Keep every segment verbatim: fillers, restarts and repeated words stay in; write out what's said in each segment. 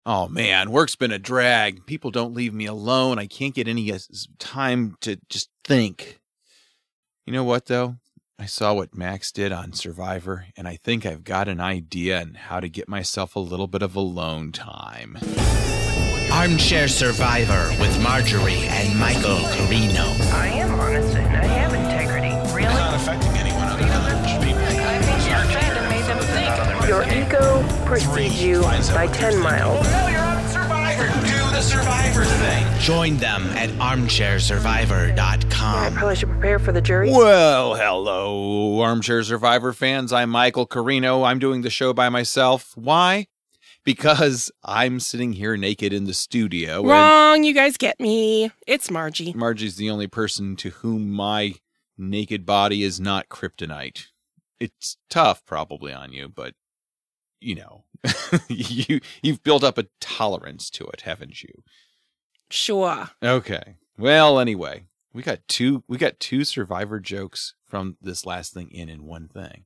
Oh, man, work's been a drag. People don't leave me alone. I can't get any time to just think. You know what, though? I saw what Max did on Survivor, and I think I've got an idea on how to get myself a little bit of alone time. Armchair Survivor with Marjorie and Michael Carino. I am honest and I have integrity. Really? It's not affecting anyone other than people. I made you sad and made them think. Your ego precedes you by ten miles. Well, no, you're on Survivor. Do the Survivor thing. Join them at armchair survivor dot com. I probably should prepare for the jury. Well, hello, Armchair Survivor fans. I'm Michael Carino. I'm doing the show by myself. Why? Because I'm sitting here naked in the studio. Wrong, you guys get me. It's Margie. Margie's the only person to whom my naked body is not kryptonite. It's tough probably on you, but, you know, you, you've built up a tolerance to it, haven't you? Sure. Okay. Well, anyway, we got two we got two Survivor jokes from this last thing in in one thing.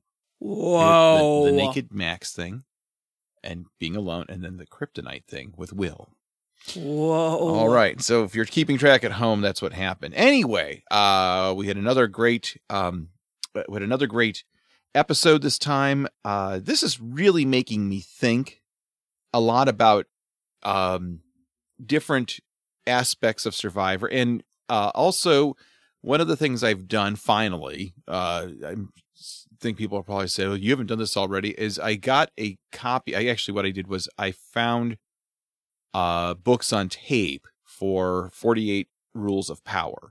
Whoa. The, the naked Max thing. And being alone, and then the kryptonite thing with Will. Whoa. All right. So if you're keeping track at home, that's what happened. Anyway, uh, we had another great, um, we had another great episode this time. Uh, this is really making me think a lot about um, different aspects of Survivor, and uh, also one of the things I've done finally. Uh, I'm. think people will probably say, well, you haven't done this already, is I got a copy. I actually, what I did was I found uh, books on tape for forty-eight Rules of Power.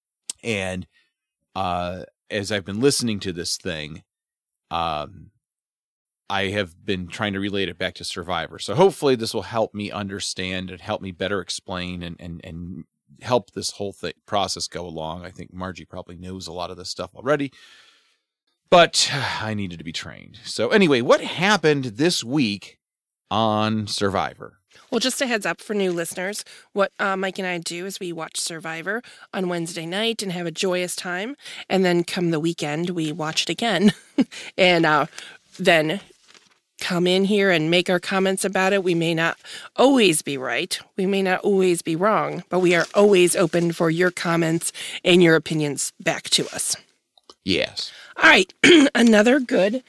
And uh, as I've been listening to this thing, um, I have been trying to relate it back to Survivor. So hopefully this will help me understand and help me better explain and, and, and help this whole thing, process go along. I think Margie probably knows a lot of this stuff already. But I needed to be trained. So anyway, what happened this week on Survivor? Well, just a heads up for new listeners. What uh, Mike and I do is we watch Survivor on Wednesday night and have a joyous time. And then come the weekend, we watch it again. and uh, then come in here and make our comments about it. We may not always be right. We may not always be wrong. But we are always open for your comments and your opinions back to us. Yes. All right, another good.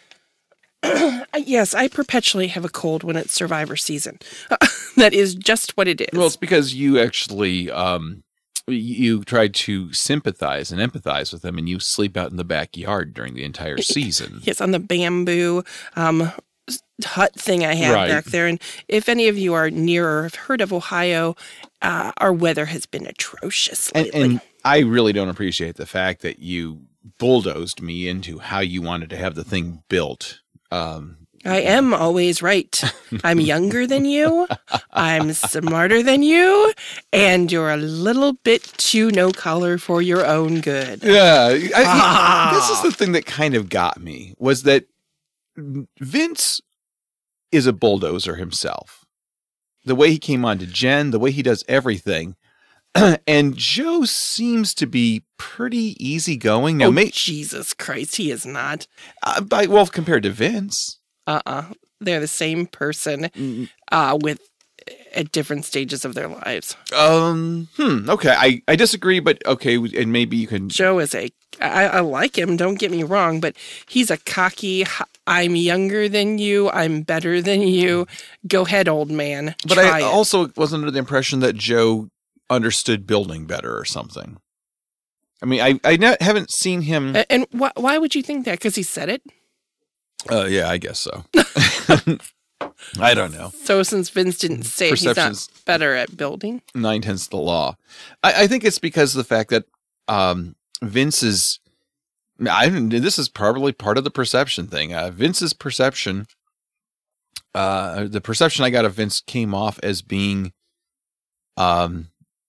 Yes, I perpetually have a cold when it's Survivor season. That is just what it is. Well, it's because you actually um, you tried to sympathize and empathize with them, and you sleep out in the backyard during the entire season. Yes, on the bamboo um, hut thing I have Right. back there. And if any of you are near or have heard of Ohio, uh, our weather has been atrocious And, lately. and I really don't appreciate the fact that you bulldozed me into how you wanted to have the thing built. Um, I am always right. I'm younger than you. I'm smarter than you. And you're a little bit too no color for your own good. yeah. I, Ah. This is the thing that kind of got me, was that Vince is a bulldozer himself. The way he came on to Jen, the way he does everything. And Joe seems to be pretty easygoing. Now, Oh, may, Jesus Christ, he is not. uh, by, well, compared to Vince. Uh-uh. They're the same person Mm, uh, with at different stages of their lives. Um, hmm, okay. I, I disagree, but okay, and maybe you can... Joe is a, I, I like him, don't get me wrong, but he's a cocky, I'm younger than you, I'm better than you, go ahead, old man, But try I it. also was under the impression that Joe understood building better or something. I mean, I, I ne- haven't seen him... A- And wh- why would you think that? Because he said it? Uh, yeah, I guess so. I don't know. So since Vince didn't say it, he's not Perception's- better at building? Nine-tenths the law. I, I think it's because of the fact that um, Vince's... I, this is probably part of the perception thing. Uh, Vince's perception... Uh, the perception I got of Vince came off as being... Um,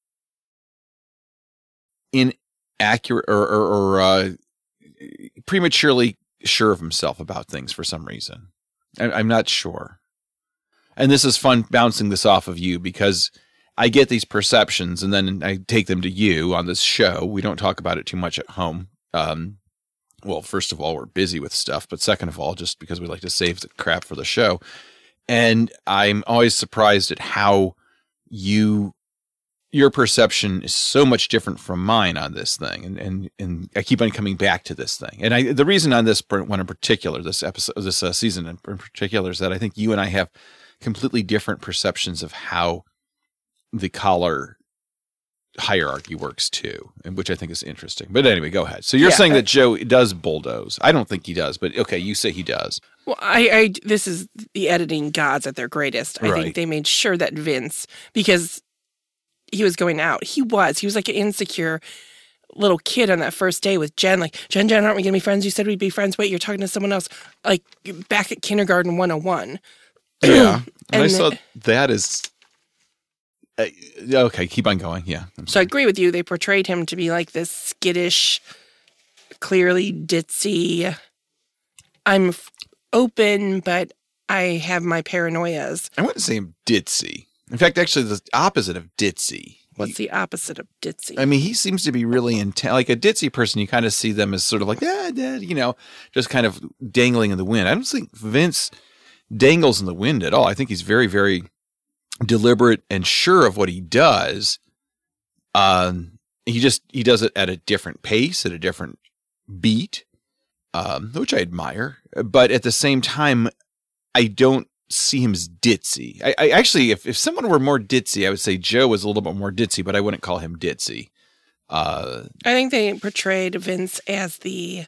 inaccurate or, or, or uh, prematurely sure of himself about things for some reason. I, I'm not sure. And this is fun bouncing this off of you because I get these perceptions and then I take them to you on this show. We don't talk about it too much at home. Um, well, first of all, we're busy with stuff, but second of all, just because we like to save the crap for the show. And I'm always surprised at how you, your perception is so much different from mine on this thing. And, and, and I keep on coming back to this thing. And I, the reason on this one in particular, this episode, this uh, season in particular, is that I think you and I have completely different perceptions of how the collar hierarchy works too, and which I think is interesting. But anyway, go ahead. So you're Yeah, saying uh, that Joe does bulldoze. I don't think he does, but okay, you say he does. Well, I, I this is the editing gods at their greatest. I Right. think they made sure that Vince, because he was going out, he was, he was like an insecure little kid on that first day with Jen, like, Jen, Jen, aren't we going to be friends? You said we'd be friends. Wait, you're talking to someone else. Like, back at kindergarten one oh one. Yeah. And, And I saw the- that as, uh, okay, keep on going. Yeah. I'm So I sorry. agree with you. They portrayed him to be like this skittish, clearly ditzy. I'm f- open, but I have my paranoias. I wouldn't say him ditzy. In fact, actually the opposite of ditzy. What's the opposite of ditzy? I mean, he seems to be really intense. Like a ditzy person, you kind of see them as sort of like, ah, ah, you know, just kind of dangling in the wind. I don't think Vince dangles in the wind at all. I think he's very, very deliberate and sure of what he does. Um, he just, he does it at a different pace, at a different beat, um, which I admire. But at the same time, I don't see him as ditzy. I, I actually, if, if someone were more ditzy, I would say Joe was a little bit more ditzy, but I wouldn't call him ditzy. Uh, I think they portrayed Vince as the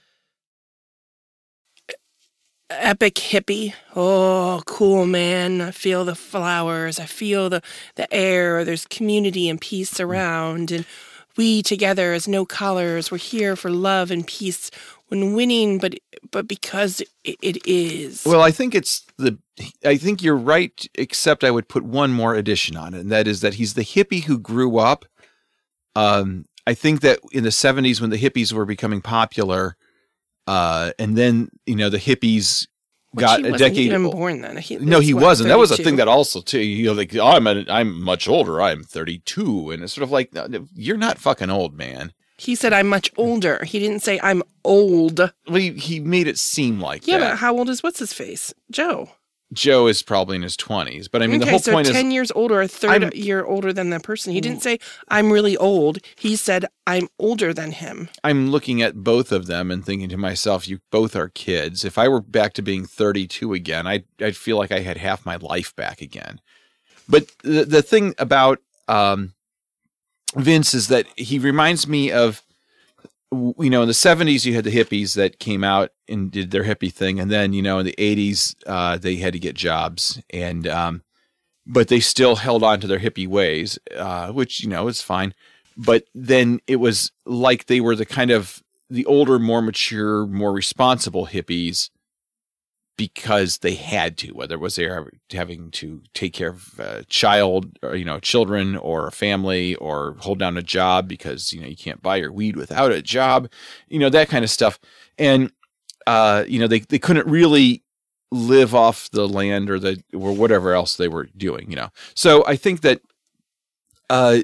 epic hippie. Oh, cool, man. I feel the flowers. I feel the, the air. There's community and peace around. And we together as no collars, we're here for love and peace when winning, but but because it, it is. well, I think it's the, I think you're right, except I would put one more addition on it, and that is that he's the hippie who grew up. Um, I think that in the seventies when the hippies were becoming popular, uh, and then, you know, the hippies Which got he a wasn't decade. even born then. He, No, he what, wasn't. That was a thirty-two? thing that also too. You know, like oh, I'm a, I'm much older. I'm thirty-two, and it's sort of like no, you're not fucking old, man. He said, I'm much older. He didn't say, I'm old. Well, he, he made it seem like Yeah, that. but how old is what's his face? Joe. Joe is probably in his twenties, but I mean okay, the whole so point ten is years older, a 3rd I'm- year older than that person. He didn't say, I'm really old. He said, I'm older than him. I'm looking at both of them and thinking to myself, you both are kids. If I were back to being thirty-two again, I'd, I'd feel like I had half my life back again. But the, the thing about um, Vince is that he reminds me of, you know, in the seventies, you had the hippies that came out and did their hippie thing. And then, you know, in the eighties, uh, they had to get jobs. And, um, but they still held on to their hippie ways, uh, which, you know, is fine. But then it was like they were the kind of the older, more mature, more responsible hippies because they had to, whether it was they were having to take care of a child or, you know, children or a family or hold down a job because, you know, you can't buy your weed without a job, you know, that kind of stuff. And, uh, you know, they, they couldn't really live off the land or the, or whatever else they were doing, you know? So I think that, uh,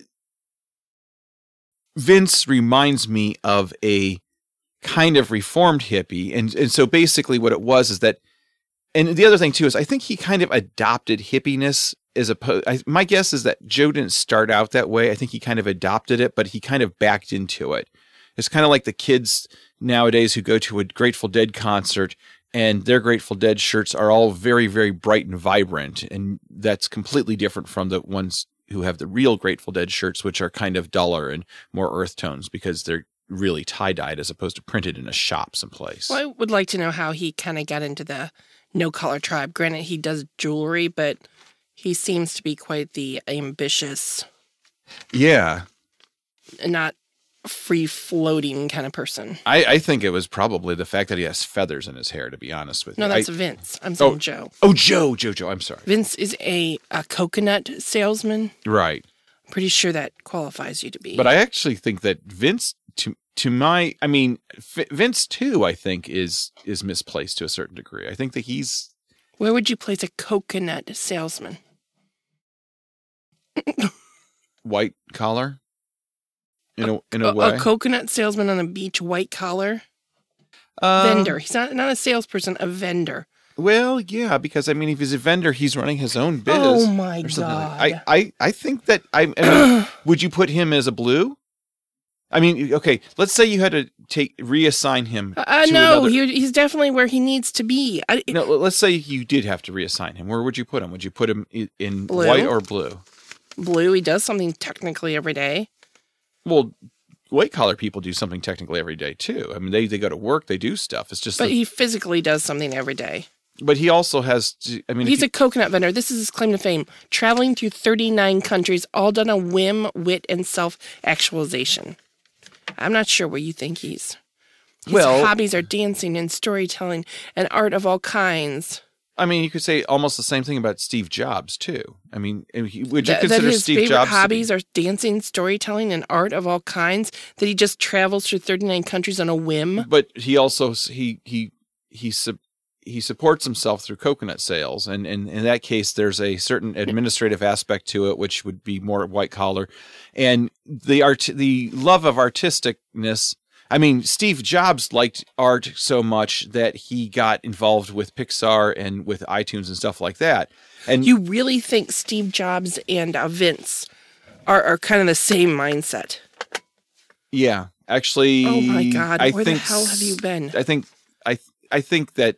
Vince reminds me of a kind of reformed hippie. And, and so basically what it was is that, and the other thing too is I think he kind of adopted hippiness as opposed. I, my guess is that Joe didn't start out that way. I think he kind of adopted it, but he kind of backed into it. It's kind of like the kids nowadays who go to a Grateful Dead concert and their Grateful Dead shirts are all very, very bright and vibrant. And that's completely different from the ones who have the real Grateful Dead shirts, which are kind of duller and more earth tones because they're really tie-dyed as opposed to printed in a shop someplace. Well, I would like to know how he kind of got into the no collar tribe. Granted, he does jewelry, but he seems to be quite the ambitious, Yeah. not free floating kind of person. I, I think it was probably the fact that he has feathers in his hair, to be honest with No, you. that's I, Vince. I'm saying Oh. Joe. oh, Joe, Joe, Joe. I'm sorry. Vince is a, a coconut salesman. Right. I'm pretty sure that qualifies you to be. But I actually think that Vince, to to my, I mean, F- Vince too, I think is is misplaced to a certain degree. I think that he's Where would you place a coconut salesman? white collar in a in a, A, way. a coconut salesman on a beach, white collar. Um, Vendor. He's not, not a salesperson, a vendor. Well, yeah, because I mean, if he's a vendor, he's running his own biz. Oh my or something God. Like. I, I, I think that I, I mean, would you put him as a blue? I mean, okay, let's say you had to take reassign him. Uh, to no, another, he, he's definitely where he needs to be. I, no, let's say you did have to reassign him. Where would you put him? Would you put him in, in Blue. white or blue? Blue, he does something technically every day. Well, white collar people do something technically every day too. I mean, they, they go to work, they do stuff. It's just, But that, he physically does something every day. but he also has. To, I mean, He's if a coconut vendor. This is his claim to fame. Traveling through thirty-nine countries, all done on whim, wit, and self-actualization. I'm not sure where you think he's. His Well- hobbies are dancing and storytelling and art of all kinds. I mean, you could say almost the same thing about Steve Jobs too. I mean, he- would you Th- that consider his Steve favorite Jobs to be- hobbies are dancing, storytelling, and art of all kinds. That he just travels through thirty-nine countries on a whim. But he also he he he su- he supports himself through coconut sales, and, and in that case, there's a certain administrative aspect to it, which would be more white collar, and the art the love of artisticness. I mean, Steve Jobs liked art so much that he got involved with Pixar and with iTunes and stuff like that. And You really think Steve Jobs and uh, Vince are, are kind of the same mindset? yeah, actually, Oh my God! I Where the think hell have you been? I think I I think that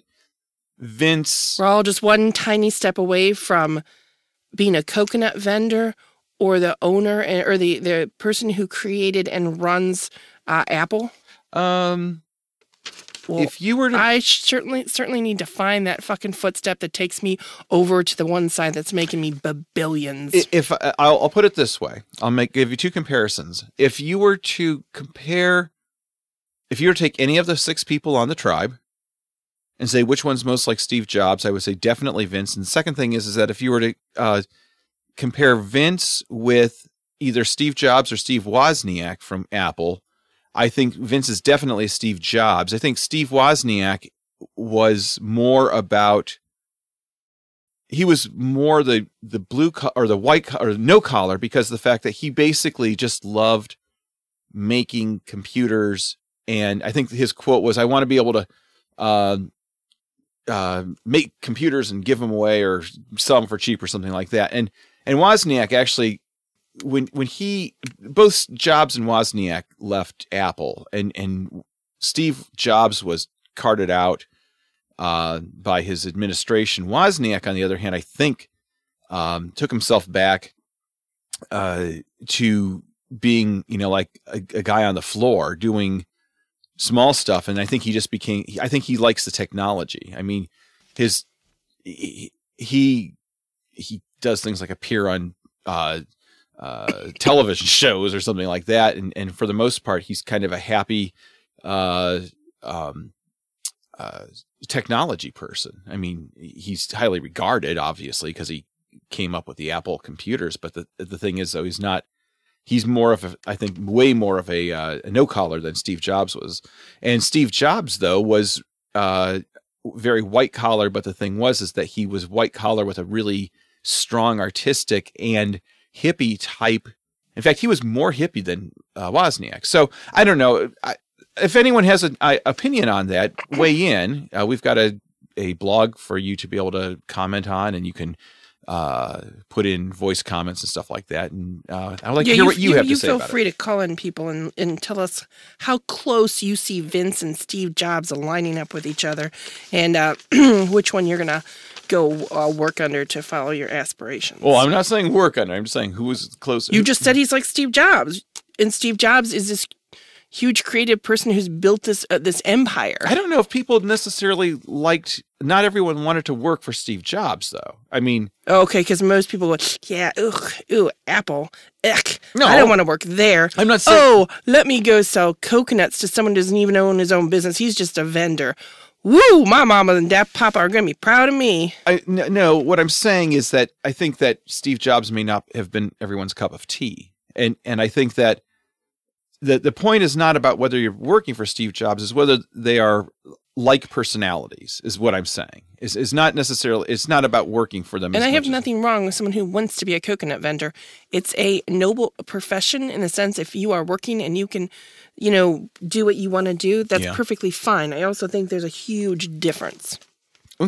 Vince. We're all just one tiny step away from being a coconut vendor or the owner and- or the, the person who created and runs uh, Apple. Um, Well, if you were to, I certainly certainly need to find that fucking footstep that takes me over to the one side that's making me billions. I- if I- I'll, I'll put it this way, I'll make give you two comparisons. If you were to compare, if you were to take any of the six people on the tribe and say which one's most like Steve Jobs, I would say definitely Vince. And the second thing is, is that if you were to uh, compare Vince with either Steve Jobs or Steve Wozniak from Apple, I think Vince is definitely Steve Jobs. I think Steve Wozniak was more about, he was more the, the blue co- or the white co- or no collar, because of the fact that he basically just loved making computers. And I think his quote was, I want to be able to uh, uh, make computers and give them away or sell them for cheap or something like that. And, and Wozniak actually, when when he both Jobs and Wozniak left Apple, and and Steve Jobs was carted out uh, by his administration. Wozniak, on the other hand, I think um, took himself back uh, to being, you know, like a, a guy on the floor doing small stuff, and I think he just became. I think he likes the technology. I mean, his he he, he does things like appear on. Uh, uh, television shows or something like that. And, and for the most part, he's kind of a happy, uh, um, uh, technology person. I mean, he's highly regarded, obviously, because he came up with the Apple computers. But the, the thing is, though, he's not, he's more of a, I think, way more of a, uh, a no collar than Steve Jobs was. And Steve Jobs, though, was, uh, very white collar. But the thing was, is that he was white collar with a really strong artistic and hippie type. In fact, he was more hippie than uh, Wozniak. So I don't know. I, if anyone has an I, opinion on that, weigh in. Uh, we've got a, a blog for you to be able to comment on, and you can uh, put in voice comments and stuff like that. And uh, I'd like yeah, to hear what you, have you to say feel about free it. to call in people and, and tell us how close you see Vince and Steve Jobs lining up with each other, and uh, which one you're gonna go uh, work under to follow your aspirations. Well, I'm not saying work on it. I'm just saying who is closer. You just said he's like Steve Jobs, and Steve Jobs is this huge creative person who's built this uh, this empire. I don't know if people necessarily liked. Not everyone wanted to work for Steve Jobs, though. I mean, Okay, because most people go, yeah, ugh, ooh, Apple, ugh, No. I don't want to work there. I'm not saying. Oh, let me go sell coconuts to someone who doesn't even own his own business. He's just a vendor. Woo, my mama and dad papa are going to be proud of me. I, n- no, what I'm saying is that I think that Steve Jobs may not have been everyone's cup of tea. And and I think that the the point is not about whether you're working for Steve Jobs, is whether they are like personalities, is what I'm saying. Is is not necessarily, it's not about working for them. And as I have much as- nothing wrong with someone who wants to be a coconut vendor. It's a noble profession in the sense if you are working and you can, you know, do what you want to do, that's Yeah. perfectly fine. I also think there's a huge difference. Okay.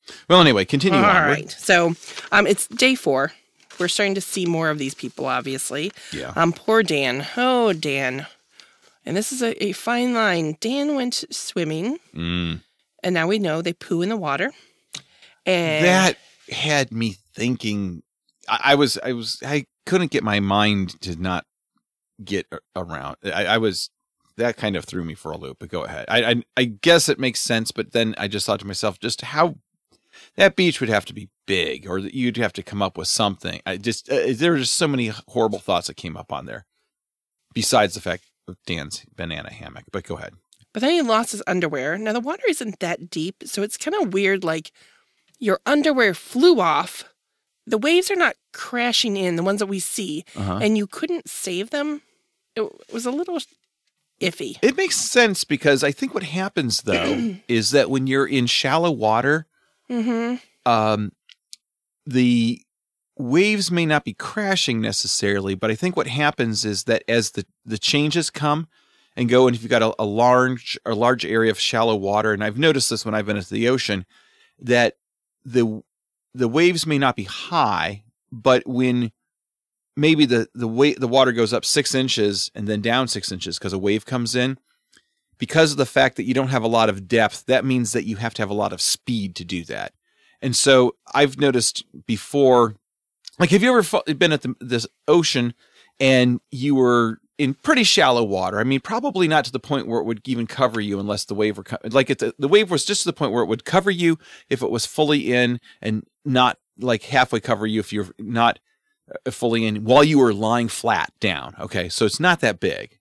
Well, anyway, continue All on. right. So um, it's day four. We're starting to see more of these people, obviously. Yeah. Um, poor Dan. Oh, Dan. And this is a, a fine line. Dan went swimming, Mm. and now we know they poo in the water. And That had me thinking. I, I was, I was, I couldn't get my mind to not get a- around. I, I was, that kind of threw me for a loop. But go ahead. I, I, I guess it makes sense. But then I just thought to myself, just how that beach would have to be big, or that you'd have to come up with something. I just, uh, there were just so many horrible thoughts that came up on there. Besides the fact of Dan's banana hammock. But go ahead. But then he lost his underwear. Now, the water isn't that deep, so it's kind of weird. Like, your underwear flew off. The waves are not crashing in, the ones that we see, Uh-huh. and you couldn't save them. It was a little iffy. It makes sense because I think what happens though is that when you're in shallow water, Mm-hmm. um, the waves may not be crashing necessarily, but I think what happens is that as the, the changes come and go, and if you've got a, a large a large area of shallow water, and I've noticed this when I've been at the ocean, that the the waves may not be high, but when maybe the the wa- the water goes up six inches and then down six inches because a wave comes in, because of the fact that you don't have a lot of depth, that means that you have to have a lot of speed to do that. And so I've noticed before, like, have you ever fu- been at the, this ocean and you were in pretty shallow water? I mean, probably not to the point where it would even cover you unless the wave were, co- like it, the, the wave was just to the point where it would cover you if it was fully in, and not like halfway cover you if you're not uh, fully in while you were lying flat down. Okay. So it's not that big.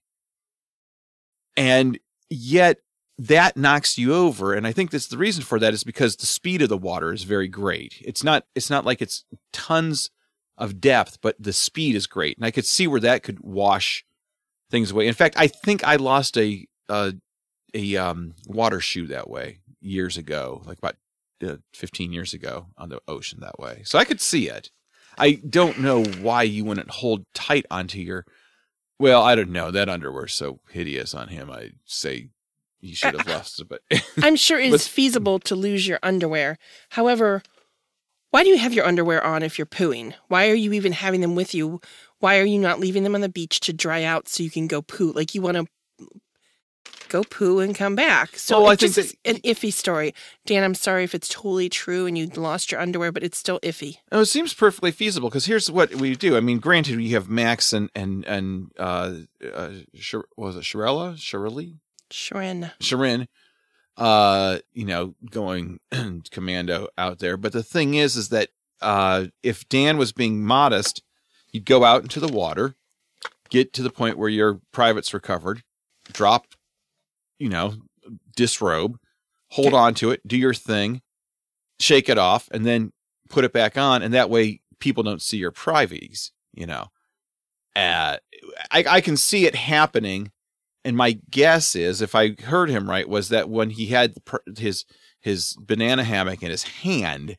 And yet that knocks you over. And I think that's the reason for that is because the speed of the water is very great. It's not, it's not like it's tons of depth, but the speed is great. And I could see where that could wash things away. In fact, I think I lost a, a, a um, water shoe that way years ago, like about uh, fifteen years ago on the ocean that way. So I could see it. I don't know why you wouldn't hold tight onto your, well, I don't know. That underwear's so hideous on him. I say he should have left it, but I'm sure it's But- feasible to lose your underwear. However, why do you have your underwear on if you're pooing? Why are you even having them with you? Why are you not leaving them on the beach to dry out so you can go poo? Like, you want to go poo and come back. So Well, I it just think is an iffy story. Dan, I'm sorry if it's totally true and you lost your underwear, but it's still iffy. No, it seems perfectly feasible because here's what we do. I mean, granted, you have Max and and and uh, uh Shir- what was it Shirella, Shirley, Sharon. Sharin, uh, you know, going commando out there. But the thing is, is that uh, if Dan was being modest, he'd go out into the water, get to the point where your privates recovered, drop, you know, disrobe, hold Okay. on to it, do your thing, shake it off, and then put it back on. And that way people don't see your privies, you know. Uh, I, I can see it happening. And my guess is, if I heard him right, was that when he had the, pr- his his banana hammock in his hand,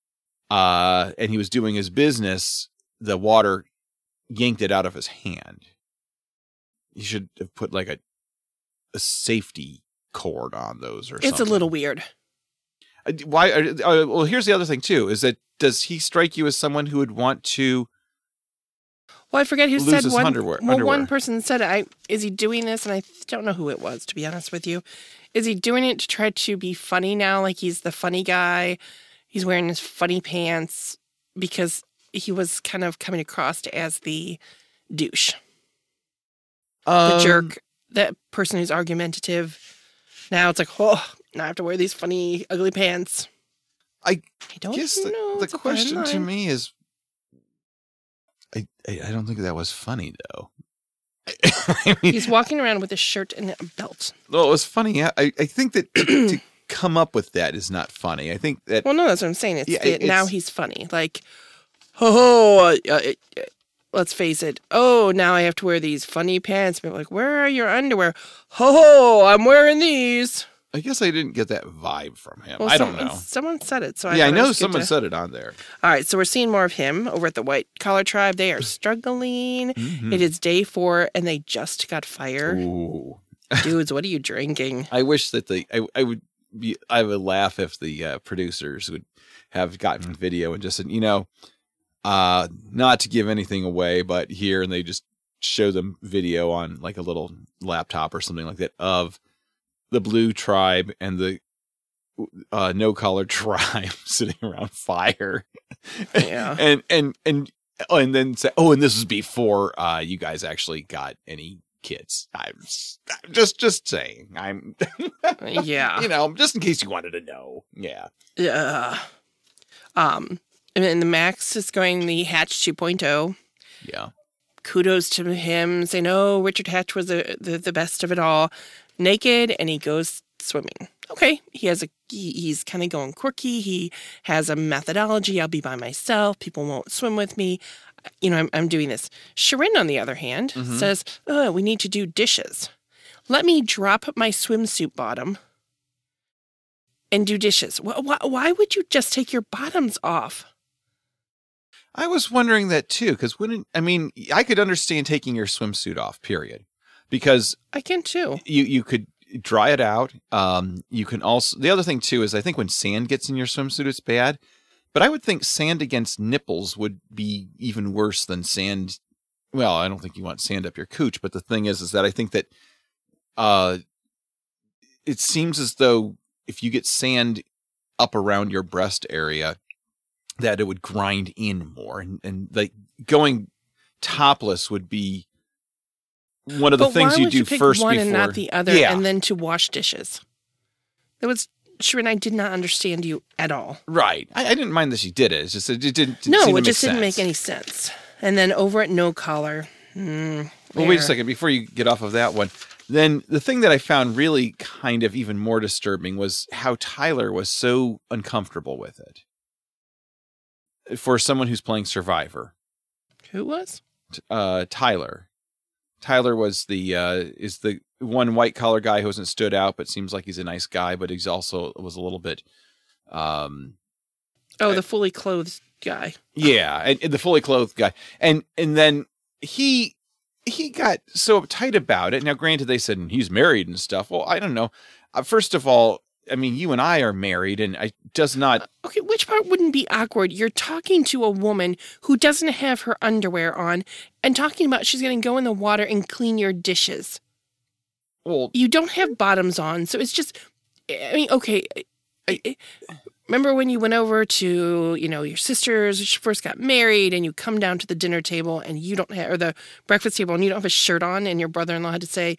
uh, and he was doing his business, the water yanked it out of his hand. He should have put like a a safety cord on those, or It's something. a little weird. Uh, Why? Uh, uh, well, here's the other thing too: is that does he strike you as someone who would want to? Well, I forget who Lose said his one. underwear- well, underwear. one person said it. I, is he doing this? And I don't know who it was, to be honest with you. Is he doing it to try to be funny now? Like, he's the funny guy. He's wearing his funny pants because he was kind of coming across as the douche, the Um, jerk, that person who's argumentative. Now it's like, oh, now I have to wear these funny, ugly pants. I I don't guess the, know. the It's a fine question to line. me is, I, I I don't think that was funny though. I mean, He's walking around with a shirt and a belt. well, it was funny. I I think that to, to come up with that is not funny. I think that Well, no, that's what I'm saying. It's Yeah, the, it- now it's- he's funny. Like, oh, uh, uh, uh, let's face it. Oh, now I have to wear these funny pants. But like, where are your underwear? Ho, I'm wearing these. I guess I didn't get that vibe from him. Well, I don't someone- know. Someone said it, so I yeah, I thought it know was good someone to- said it on there. All right, so we're seeing more of him over at the White Collar Tribe. They are struggling. Mhm. It is day four, and they just got fired. Ooh. Dudes, what are you drinking? I wish that they I, I would be, I would laugh if the uh, producers would have gotten video and just said, you know, uh, not to give anything away, but here, and they just show them video on like a little laptop or something like that of the Blue Tribe and the uh, No Collar Tribe sitting around fire. Yeah. and, and, and, oh, and then say, oh, and this was before uh, you guys actually got any kids. I'm just, just, just saying. I'm, Yeah. you know, just in case you wanted to know. Yeah. Yeah. Um, and then the Max is going the Hatch two point oh. Yeah. Kudos to him, saying, "Oh, Richard Hatch was the, the the best of it all." Naked, and he goes swimming. Okay, he has a he, he's kind of going quirky. He has a methodology. I'll be by myself. People won't swim with me. You know, I'm I'm doing this. Shirin, on the other hand, Mm-hmm. says, "Oh, we need to do dishes. Let me drop my swimsuit bottom and do dishes. Why, why, why would you just take your bottoms off?" I was wondering that too, because when I mean, I could understand taking your swimsuit off, period, because I can too. you you could dry it out. Um, you can also, the other thing too is I think when sand gets in your swimsuit, it's bad. But I would think sand against nipples would be even worse than sand. Well, I don't think you want sand up your cooch, but the thing is, is that I think that uh, it seems as though if you get sand up around your breast area, that it would grind in more, and, and like going topless would be one of the But things why you would do you pick first one before and not the other, Yeah, and then to wash dishes? That was Shirin. I did not understand you at all. right. I, I didn't mind that she did it. It's just it didn't. didn't No, seem to it just make didn't make sense. any sense. And then over at No Collar. Hmm, Well, wait a there. second before you get off of that one. Then the thing that I found really kind of even more disturbing was how Tyler was so uncomfortable with it. For someone who's playing Survivor, Who was? uh, Tyler. Tyler was the uh, is the one white collar guy who hasn't stood out, but seems like he's a nice guy. But he's also was a little bit, um, Oh, the fully clothed guy. yeah, and, and the fully clothed guy, and and then he he got so uptight about it. Now, granted, they said he's married and stuff. Well, I don't know. Uh, first of all, I mean, you and I are married, and I does not. Okay, which part wouldn't be awkward? You're talking to a woman who doesn't have her underwear on and talking about she's going to go in the water and clean your dishes. Well, You don't have bottoms on, so it's just, I mean, okay. I, I, remember when you went over to, you know, your sisters, when she first got married, and you come down to the dinner table and you don't have, or the breakfast table, and you don't have a shirt on, and your brother-in-law had to say,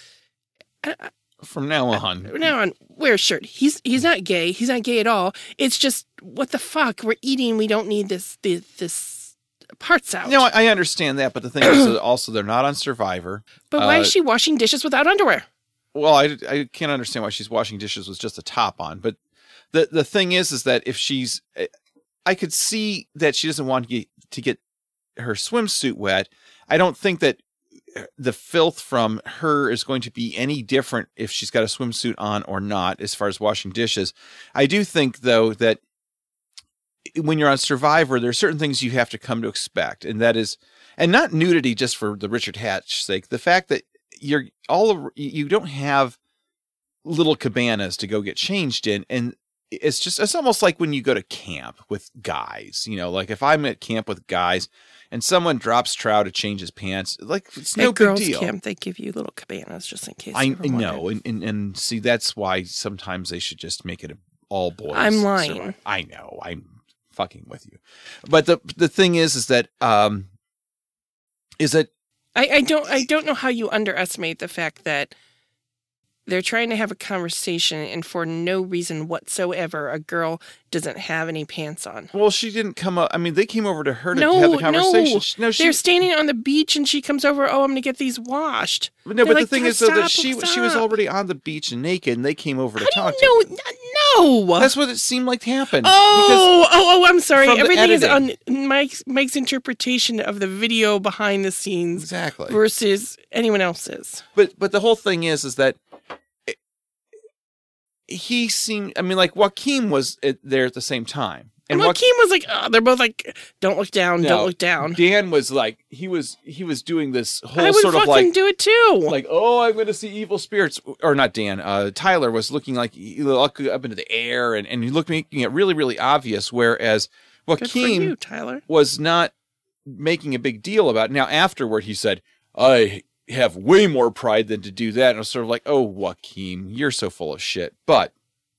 I, from now on, now on, wear a shirt. He's he's not gay. He's not gay at all. It's just, what the fuck? We're eating. We don't need this this, this parts out. no, I, I understand that, but the thing is, also they're not on Survivor. But why uh, is she washing dishes without underwear? Well, I, I can't understand why she's washing dishes with just a top on. But the the thing is, is that if she's, I could see that she doesn't want to get, to get her swimsuit wet. I don't think that the filth from her is going to be any different if she's got a swimsuit on or not, as far as washing dishes. I do think, though, that when you're on Survivor, there are certain things you have to come to expect. And that is, and not nudity just for the Richard Hatch sake, the fact that you're all, you don't have little cabanas to go get changed in. And it's just, it's almost like when you go to camp with guys, you know, like if I'm at camp with guys and someone drops trout to change his pants, like it's no At big girls' deal. camp, they give you little cabanas just in case. I you ever know. wondered. And, and, and see, that's why sometimes they should just make it a all boys. I'm lying. Survivor. I know. I'm fucking with you. But the, the thing is, is that, um, is that, I, I don't I don't know how you underestimate the fact that they're trying to have a conversation, and for no reason whatsoever, a girl doesn't have any pants on. well, she didn't come up. I mean, they came over to her to No, have the conversation. no, She- no she, they're standing on the beach, and she comes over. Oh, I'm going to get these washed. no, They're but the like, thing "Stop, is, though, that stop, she she was stop." already on the beach and naked, and they came over to How talk do you to know? No. her. That's what it seemed like happened. Oh, oh, oh! I'm sorry. from the Everything is on editing. Mike's Mike's interpretation of the video behind the scenes Exactly. versus anyone else's. But but the whole thing is, is that it, he seemed. I mean, like Joaquin was at, there at the same time, And Joaquin Joaquin was like, oh, they're both like, don't look down, No, don't look down. Dan was like, he was he was doing this whole I would sort of fucking like, do it too. like, oh, I'm going to see evil spirits. Or not Dan, uh, Tyler was looking like he looked up into the air and, and he looked making it really, really obvious, whereas Good for Joaquin you, Tyler. was not making a big deal about it. Now, afterward, he said, I have way more pride than to do that. And I was sort of like, oh, Joaquin, you're so full of shit. But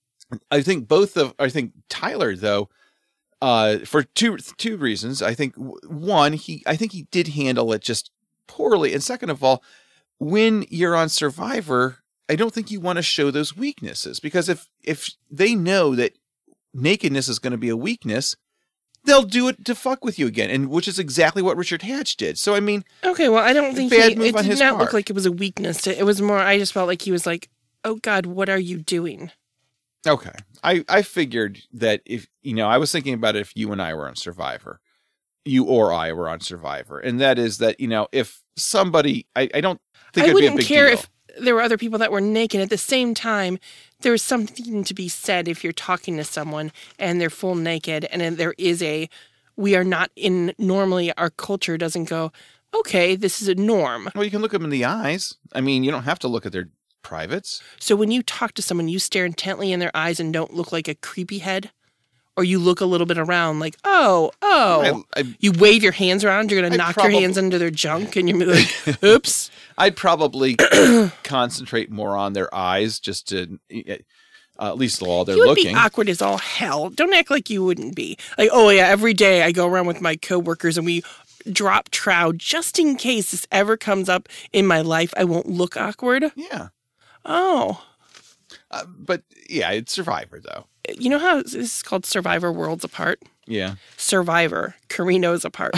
I think both of, I think Tyler, though, uh, for two, two reasons. I think one, he, I think he did handle it just poorly. And second of all, when you're on Survivor, I don't think you want to show those weaknesses, because if, if they know that nakedness is going to be a weakness, they'll do it to fuck with you again, and which is exactly what Richard Hatch did. So, I mean, Okay, well, I don't think bad he, move it on did his not part. look like it was a weakness. It was more, I just felt like he was like, oh God, what are you doing? okay. I, I figured that if, you know, I was thinking about it if you and I were on Survivor, you or I were on Survivor, and that is that, you know, if somebody, I, I don't think I it'd be a wouldn't big care deal. if there were other people that were naked. At the same time, there's something to be said if you're talking to someone and they're full naked, and then there is a, we are not in, normally our culture doesn't go, okay, this is a norm. Well, you can look them in the eyes. I mean, you don't have to look at their privates. So when you talk to someone, you stare intently in their eyes and don't look like a creepy head? Or you look a little bit around like, oh, oh. I, I, You wave your hands around, you're going to I knock probably- your hands under their junk, and you're like, oops. I'd probably concentrate more on their eyes just to, uh, at least while they're You would looking. be awkward as all hell. Don't act like you wouldn't be. Like, oh yeah, every day I go around with my coworkers and we drop trow just in case this ever comes up in my life. I won't look awkward. Yeah. Oh. Uh, but yeah, it's Survivor though. You know how this is called Survivor Worlds Apart? Yeah. Survivor, Carinos Apart.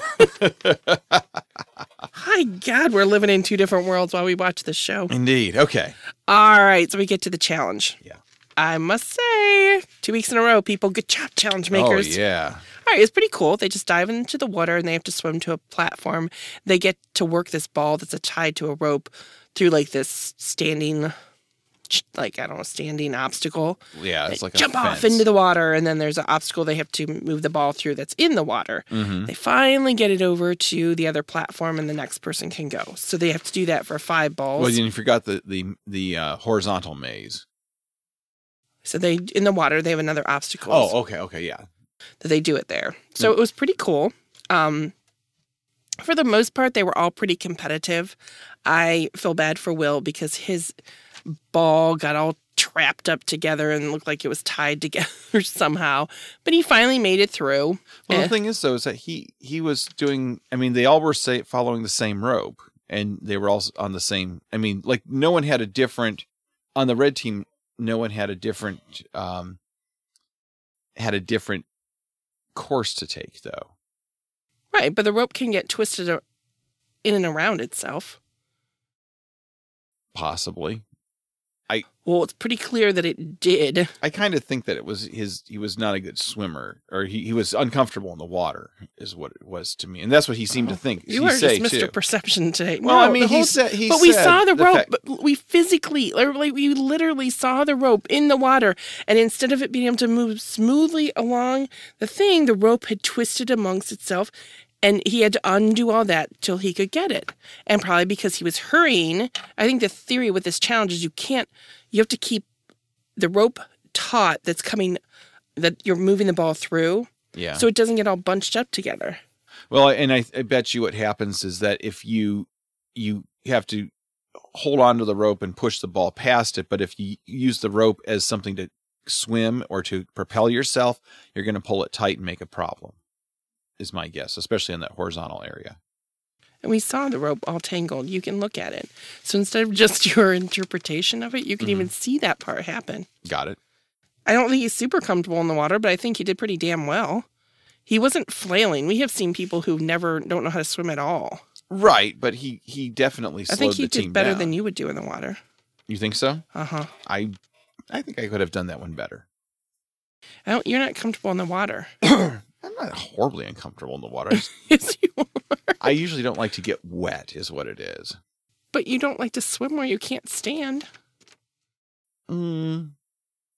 Hi, God, we're living in two different worlds while we watch this show. Indeed. Okay. All right, so we get to the challenge. Yeah. I must say, two weeks in a row, people, good job, challenge makers. Oh, yeah. All right, it's pretty cool. They just dive into the water and they have to swim to a platform. They get to work this ball that's tied to a rope through like this standing, like, I don't know, standing obstacle. Yeah, it's They like a jump off fence. into the water, and then there's an obstacle they have to move the ball through that's in the water. Mhm. They finally get it over to the other platform, and the next person can go. So they have to do that for five balls. Well, you forgot the the the uh, horizontal maze. So they in the water they have another obstacle. Oh, okay, okay, yeah. That they do it there. So it was pretty cool. Um, for the most part, they were all pretty competitive. I feel bad for Will because his ball got all trapped up together and looked like it was tied together somehow. But he finally made it through. Well, Eh. the thing is, though, is that he he was doing. I mean, they all were say, following the same rope, and they were all on the same. I mean, like no one had a different on the red team. No one had a different um, had a different course to take, though. Right, but the rope can get twisted a- in and around itself. Possibly, Well, it's pretty clear that it did. I kind of think that it was his. He was not a good swimmer, or he, he was uncomfortable in the water, is what it was to me, and that's what he seemed to think. You he are say, just Mister too. Perception today. Well, No, I mean, the he whole- said he. But we said saw the, rope. fact- But we physically, like, we literally saw the rope in the water, and instead of it being able to move smoothly along the thing, the rope had twisted amongst itself, and he had to undo all that till he could get it. And probably because he was hurrying, I think the theory with this challenge is you can't. You have to keep the rope taut that's coming, that you're moving the ball through, yeah. so it doesn't get all bunched up together. Well, and I, I bet you what happens is that if you you have to hold on to the rope and push the ball past it, but if you use the rope as something to swim or to propel yourself, you're going to pull it tight and make a problem, is my guess, especially in that horizontal area. And we saw the rope all tangled. You can look at it. So instead of just your interpretation of it, you can Mm-hmm. even see that part happen. Got it? I don't think he's super comfortable in the water, but I think he did pretty damn well. He wasn't flailing. We have seen people who never don't know how to swim at all. Right, but he, he definitely slowed I think he the team did better down. than you would do in the water. You think so? Uh-huh. I I think I could have done that one better. I don't, you're not comfortable in the water. I'm not horribly uncomfortable in the water. I, just- Yes, you are. I usually don't like to get wet, is what it is. But you don't like to swim where you can't stand. Mm,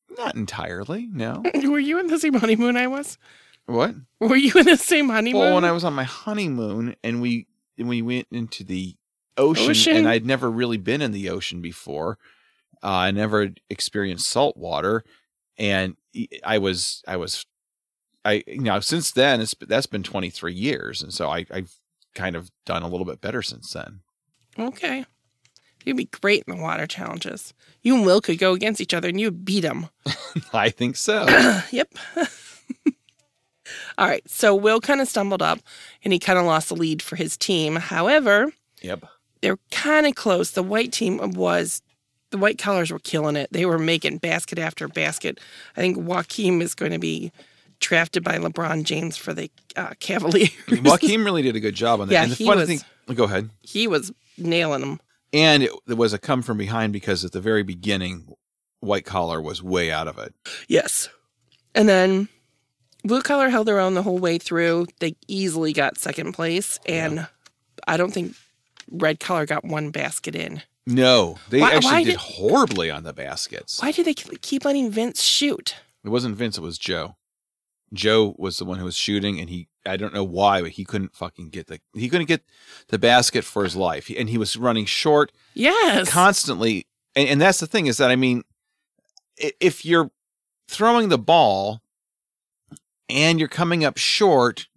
Not entirely, no. Were you in the same honeymoon I was? What? Were you in the same honeymoon? Well, when I was on my honeymoon and we and we went into the ocean, Ocean? and I'd never really been in the ocean before. Uh, I never experienced salt water, and I was I was I you know since then it's that's been twenty-three years, and so I, I've kind of done a little bit better since then. Okay. You'd be great in the water challenges. You and Will could go against each other and you'd beat them. I think so. Yep. All right. So Will kind of stumbled up and he kind of lost the lead for his team. However, Yep. they're kind of close. The white team was, the white colors were killing it. They were making basket after basket. I think Joaquin is going to be drafted by LeBron James for the uh, Cavaliers. Joaquin really did a good job on that. Yeah, and the he funny was- thing, go ahead. He was nailing them. And it, it was a come from behind because at the very beginning, white collar was way out of it. Yes. And then blue collar held their own the whole way through. They easily got second place. And yeah. I don't think red collar got one basket in. No, they why, actually why did, did horribly on the baskets. Why did they keep letting Vince shoot? It wasn't Vince, it was Joe. Joe was the one who was shooting, and he, I don't know why, but he couldn't fucking get the, he couldn't get the basket for his life. And he was running short. Yes. Constantly. And, and that's the thing is that, I mean, if you're throwing the ball and you're coming up short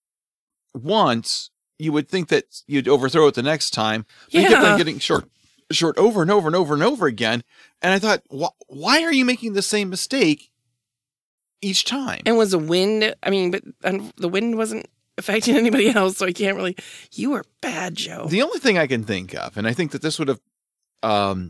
once, you would think that you'd overthrow it the next time. But yeah. you kept on getting short, short over and over and over and over again. And I thought, wh- why are you making the same mistake each time? And was the wind, I mean, but and the wind wasn't affecting anybody else, so I can't really, you were bad, Joe. The only thing I can think of, and I think that this would have, um,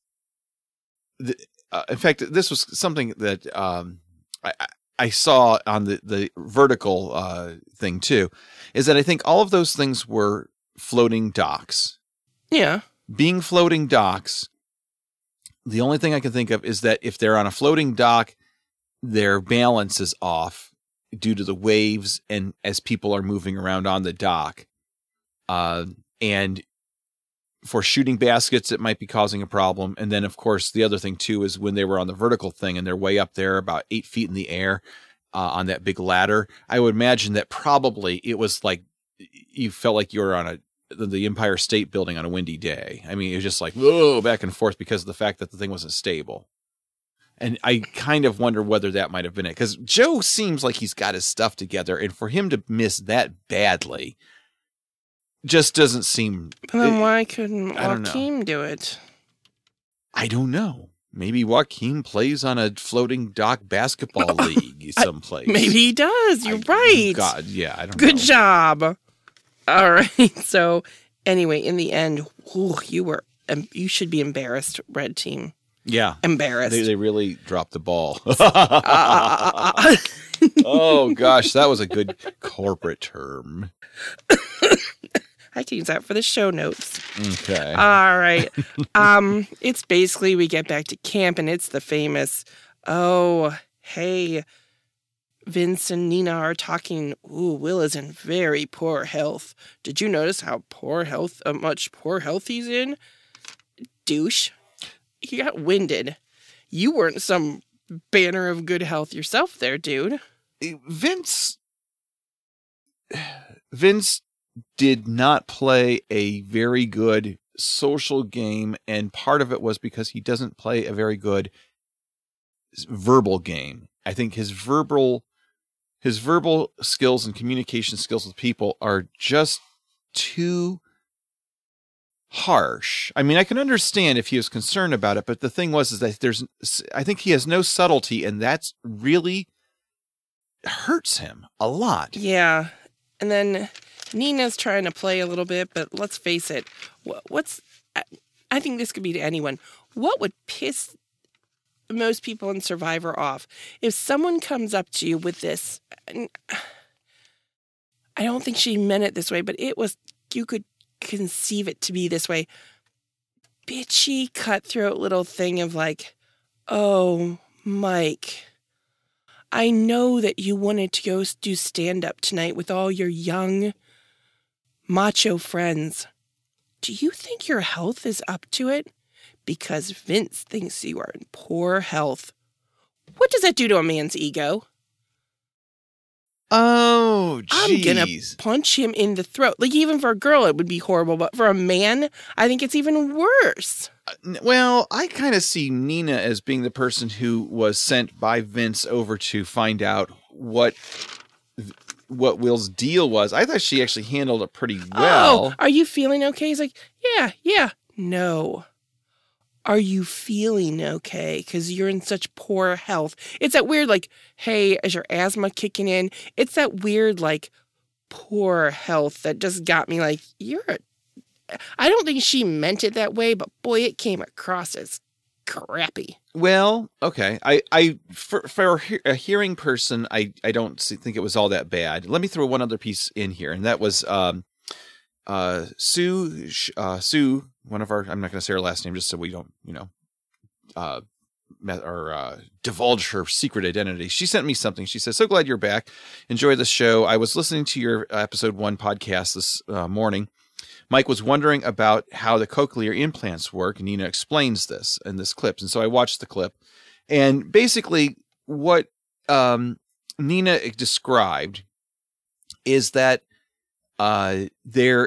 the, uh, in fact, this was something that um, I, I saw on the, the vertical uh, thing too, is that I think all of those things were floating docks. Yeah. Being floating docks, the only thing I can think of is that if they're on a floating dock, their balance is off due to the waves and as people are moving around on the dock. Uh, and for shooting baskets, it might be causing a problem. And then, of course, the other thing, too, is when they were on the vertical thing and they're way up there about eight feet in the air uh, on that big ladder, I would imagine that probably it was like you felt like you were on a the Empire State Building on a windy day. I mean, it was just like, whoa, back and forth because of the fact that the thing wasn't stable. And I kind of wonder whether that might have been it. Because Joe seems like he's got his stuff together. And for him to miss that badly just doesn't seem... But then it, why couldn't I don't Joaquin know. do it? I don't know. Maybe Joaquin plays on a floating dock basketball league someplace. Maybe he does. You're I, right. God, yeah, I don't Good know. job. All right. So anyway, in the end, whew, you were, um, you should be embarrassed, red team. Yeah. Embarrassed. They, they really dropped the ball. uh, uh, uh, Oh, gosh, that was a good corporate term. I can use that for the show notes. Okay. All right. um, it's basically we get back to camp and it's the famous, oh, hey, Vince and Nina are talking, ooh, Will is in very poor health. Did you notice how poor health, uh, much poor health he's in? Douche. He got winded. You weren't some banner of good health yourself there, dude. Vince, Vince did not play a very good social game, and part of it was because he doesn't play a very good verbal game. I think his verbal, his verbal skills and communication skills with people are just too harsh. I mean, I can understand if he was concerned about it, but the thing was is that there's, I think he has no subtlety, and that's really hurts him a lot. Yeah. And then Nina's trying to play a little bit, but let's face it. What's, I think this could be to anyone. What would piss most people in Survivor off if someone comes up to you with this? I don't think she meant it this way, but it was, you could conceive it to be this way. Bitchy, cutthroat little thing of like, oh, Mike, I know that you wanted to go do stand-up tonight with all your young macho friends. Do you think your health is up to it? Because Vince thinks you are in poor health. What does that do to a man's ego? Oh, I'm gonna jeez. punch him in the throat. Like, even for a girl, it would be horrible, but for a man, I think it's even worse. N- Well, I kind of see Nina as being the person who was sent by Vince over to find out what what Will's deal was. I thought she actually handled it pretty well. Oh, are you feeling okay? He's like, yeah, yeah. No. Are you feeling okay? Because you're in such poor health. It's that weird, like, hey, is your asthma kicking in? It's that weird, like, poor health that just got me like, you're a... I don't think she meant it that way, but boy, it came across as crappy. Well, okay. I, I for, for a he- a hearing person, I, I don't see, think it was all that bad. Let me throw one other piece in here, and that was um, uh, Sue, sh- uh, Sue, one of our, I'm not going to say her last name just so we don't, you know, uh, met, or uh, divulge her secret identity. She sent me something. She says, so glad you're back. Enjoy the show. I was listening to your episode one podcast this uh, morning. Mike was wondering about how the cochlear implants work. Nina explains this in this clip. And so I watched the clip. And basically what um, Nina described is that uh, there,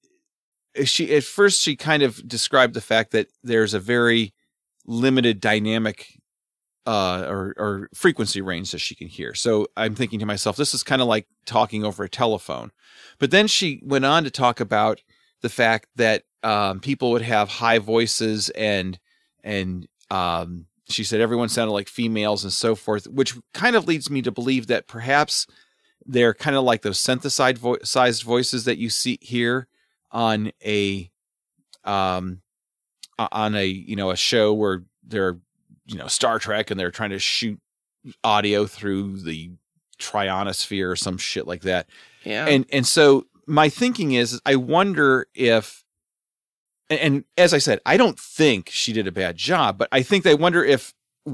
she at first she kind of described the fact that there's a very limited dynamic uh, or, or frequency range that she can hear. So I'm thinking to myself, this is kind of like talking over a telephone. But then she went on to talk about the fact that um, people would have high voices and and um, she said everyone sounded like females and so forth, which kind of leads me to believe that perhaps they're kind of like those synthesized vo- sized voices that you see here on a um on a you know a show where they're you know Star Trek and they're trying to shoot audio through the trionosphere or some shit like that. Yeah. And and so my thinking is, I wonder if, and, and as I said, I don't think she did a bad job, but I think they wonder if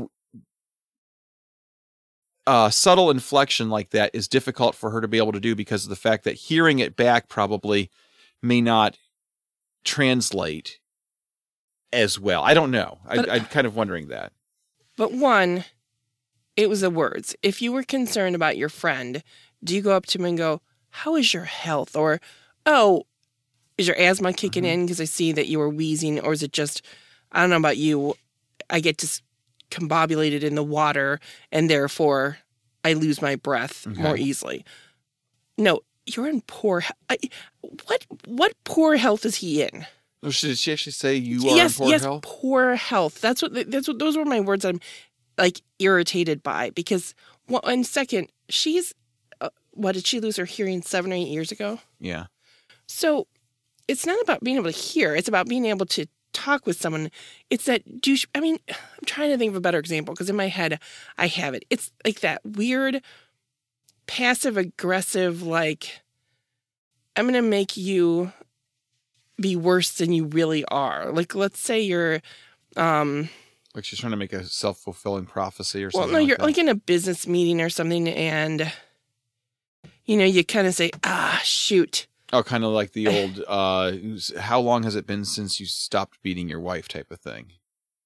uh, subtle inflection like that is difficult for her to be able to do because of the fact that hearing it back probably may not translate as well. I don't know. I, I'm kind of wondering that. But one, it was the words. If you were concerned about your friend, do you go up to him and go, how is your health? Or, oh, is your asthma kicking mm-hmm. in because I see that you were wheezing? Or is it just, I don't know about you, I get discombobulated in the water and therefore I lose my breath okay. more easily. No, you're in poor health. What, what poor health is he in? Oh, did she actually say you are yes, in poor yes, health? Poor health. That's what, that's what, those were my words I'm like irritated by because, well, and second, she's, what, did she lose her hearing seven or eight years ago? Yeah. So it's not about being able to hear. It's about being able to talk with someone. It's that douche. I mean, I'm trying to think of a better example because in my head, I have it. It's like that weird passive aggressive, like, I'm going to make you be worse than you really are. Like, let's say you're, um, like she's trying to make a self-fulfilling prophecy or well, something. no, like you're that. like in a business meeting or something and, you know, you kind of say, ah, shoot. Oh, kind of like the old, uh, how long has it been since you stopped beating your wife type of thing?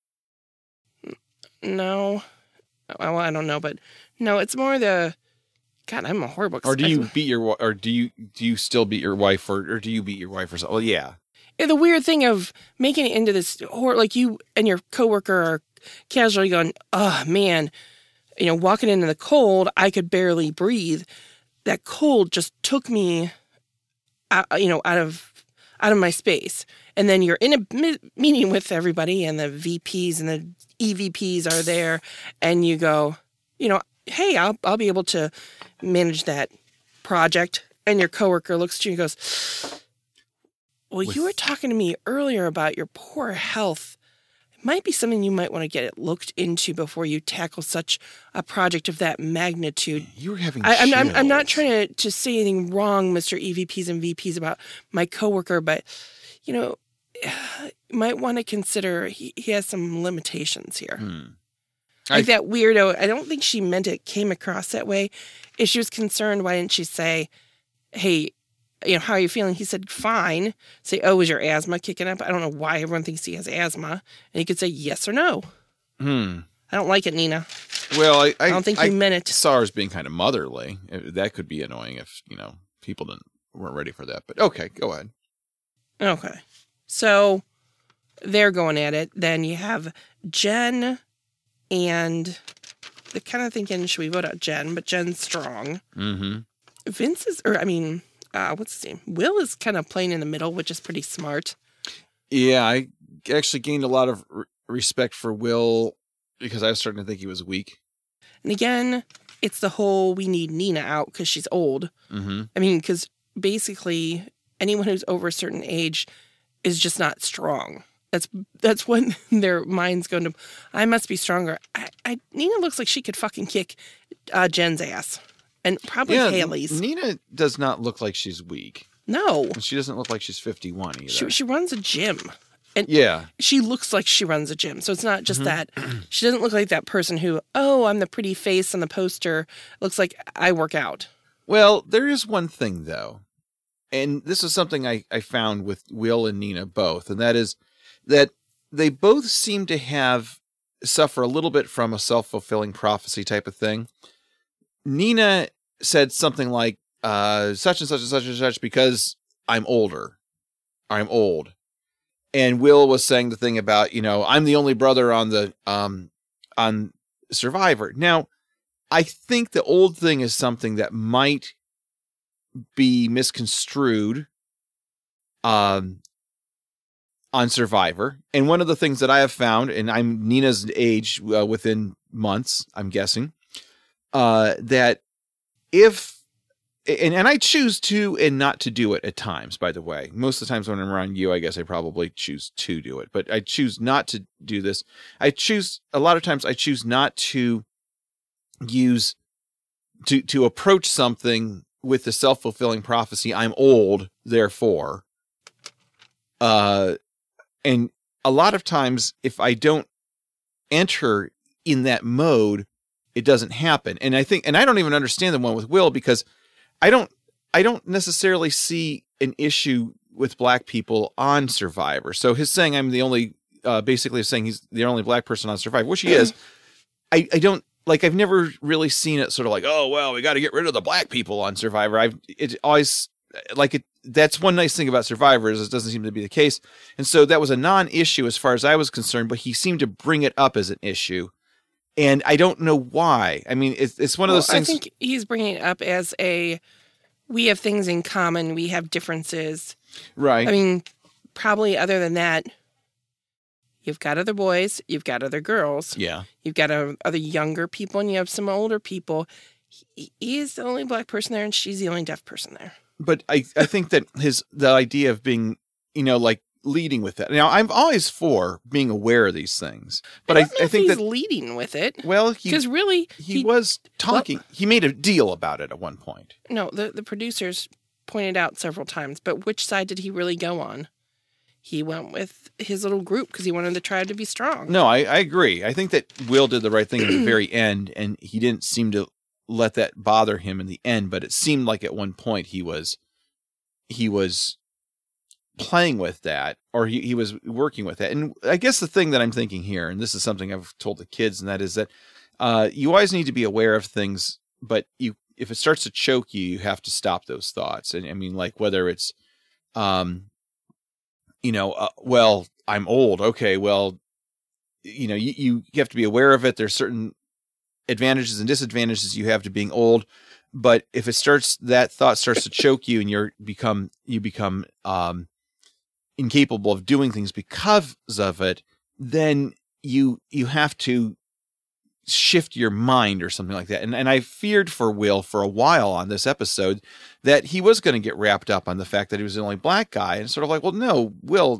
No. Well, I don't know, but no, it's more the, God, I'm a horrible. Or do you beat your, or do you, do you still beat your wife or, or do you beat your wife or something? Well, yeah. Yeah, the weird thing of making it into this, or like you and your coworker are casually going, oh man, you know, walking into the cold, I could barely breathe. That cold just took me, out, you know, out of out of my space. And then you're in a mi- meeting with everybody, and the V Ps and the E V Ps are there, and you go, you know, hey, I'll I'll be able to manage that project. And your coworker looks at you and goes, well, with... you were talking to me earlier about your poor health. It might be something you might want to get it looked into before you tackle such a project of that magnitude. You were having I, I'm, I'm, I'm not trying to, to say anything wrong, Mister E V Ps and V Ps, about my coworker, but, you know, you might want to consider he, he has some limitations here. Hmm. Like I... that weirdo, I don't think she meant it came across that way. If she was concerned, why didn't she say, hey, you know, how are you feeling? He said, fine. Say, oh, is your asthma kicking up? I don't know why everyone thinks he has asthma. And he could say yes or no. Hmm. I don't like it, Nina. Well, I, I, I don't think he meant it. saw her as being kind of motherly. That could be annoying if, you know, people didn't weren't ready for that. But okay, go ahead. Okay. So they're going at it. Then you have Jen and they're kind of thinking, should we vote out Jen? But Jen's strong. Mm-hmm. Vince is, or I mean, uh, what's his name? Will is kind of playing in the middle, which is pretty smart. Yeah, I actually gained a lot of re- respect for Will because I was starting to think he was weak. And again, it's the whole we need Nina out because she's old. Mm-hmm. I mean, because basically anyone who's over a certain age is just not strong. That's that's when their mind's going to, I must be stronger. I, I, Nina looks like she could fucking kick uh, Jen's ass. And probably yeah, Haley's. Nina does not look like she's weak. No. And she doesn't look like she's fifty-one either. She, she runs a gym. And yeah. she looks like she runs a gym. So it's not just Mm-hmm. that. She doesn't look like that person who, oh, I'm the pretty face on the poster. Looks like I work out. Well, there is one thing, though. And this is something I, I found with Will and Nina both. And that is that they both seem to have suffer a little bit from a self-fulfilling prophecy type of thing. Nina said something like, uh, such and such and such and such because I'm older. I'm old. And Will was saying the thing about, you know, I'm the only brother on the um on Survivor. Now, I think the old thing is something that might be misconstrued um on Survivor. And one of the things that I have found, and I'm Nina's age uh, within months, I'm guessing, uh, that if And and I choose to and not to do it at times, by the way. Most of the times when I'm around you, I guess I probably choose to do it. But I choose not to do this. I choose, a lot of times I choose not to use, to, to approach something with the self-fulfilling prophecy, I'm old, therefore. Uh, and a lot of times, if I don't enter in that mode, it doesn't happen. And I think, and I don't even understand the one with Will because I don't I don't necessarily see an issue with black people on Survivor. So his saying I'm the only uh, basically saying he's the only black person on Survivor, which he is. I, I don't like I've never really seen it sort of like, oh well, we got to get rid of the black people on Survivor. I've it always like it that's one nice thing about Survivor is it doesn't seem to be the case. And so that was a non-issue as far as I was concerned, but he seemed to bring it up as an issue. And I don't know why. I mean, it's it's one of well, those things. I think he's bringing it up as a, we have things in common, we have differences. Right. I mean, probably other than that, you've got other boys, you've got other girls. Yeah. You've got uh, other younger people, and you have some older people. He, he is the only black person there, and she's the only deaf person there. But I, I think that his the idea of being, you know, like, leading with that. Now, I'm always for being aware of these things, but I, I, don't know I if think he's that leading with it. well, he Because really, he, he was talking. He made a deal about it at one point. No, the, the producers pointed out several times, but which side did he really go on? He went with his little group because he wanted the tribe to be strong. No, I, I agree. I think that Will did the right thing at the very end, and he didn't seem to let that bother him in the end. But it seemed like at one point he was he was playing with that, or he, he was working with that. And I guess the thing that I'm thinking here, and this is something I've told the kids, and that is that uh, you always need to be aware of things, but you if it starts to choke you, you have to stop those thoughts. And I mean, like whether it's, um, you know, uh, well, I'm old. Okay, well, you know, you, you have to be aware of it. There's certain advantages and disadvantages you have to being old. But if it starts, that thought starts to choke you, and you're become you become um, incapable of doing things because of it, then you you have to shift your mind or something like that. And and I feared for Will for a while on this episode that he was going to get wrapped up on the fact that he was the only black guy, and sort of like, well, no, Will,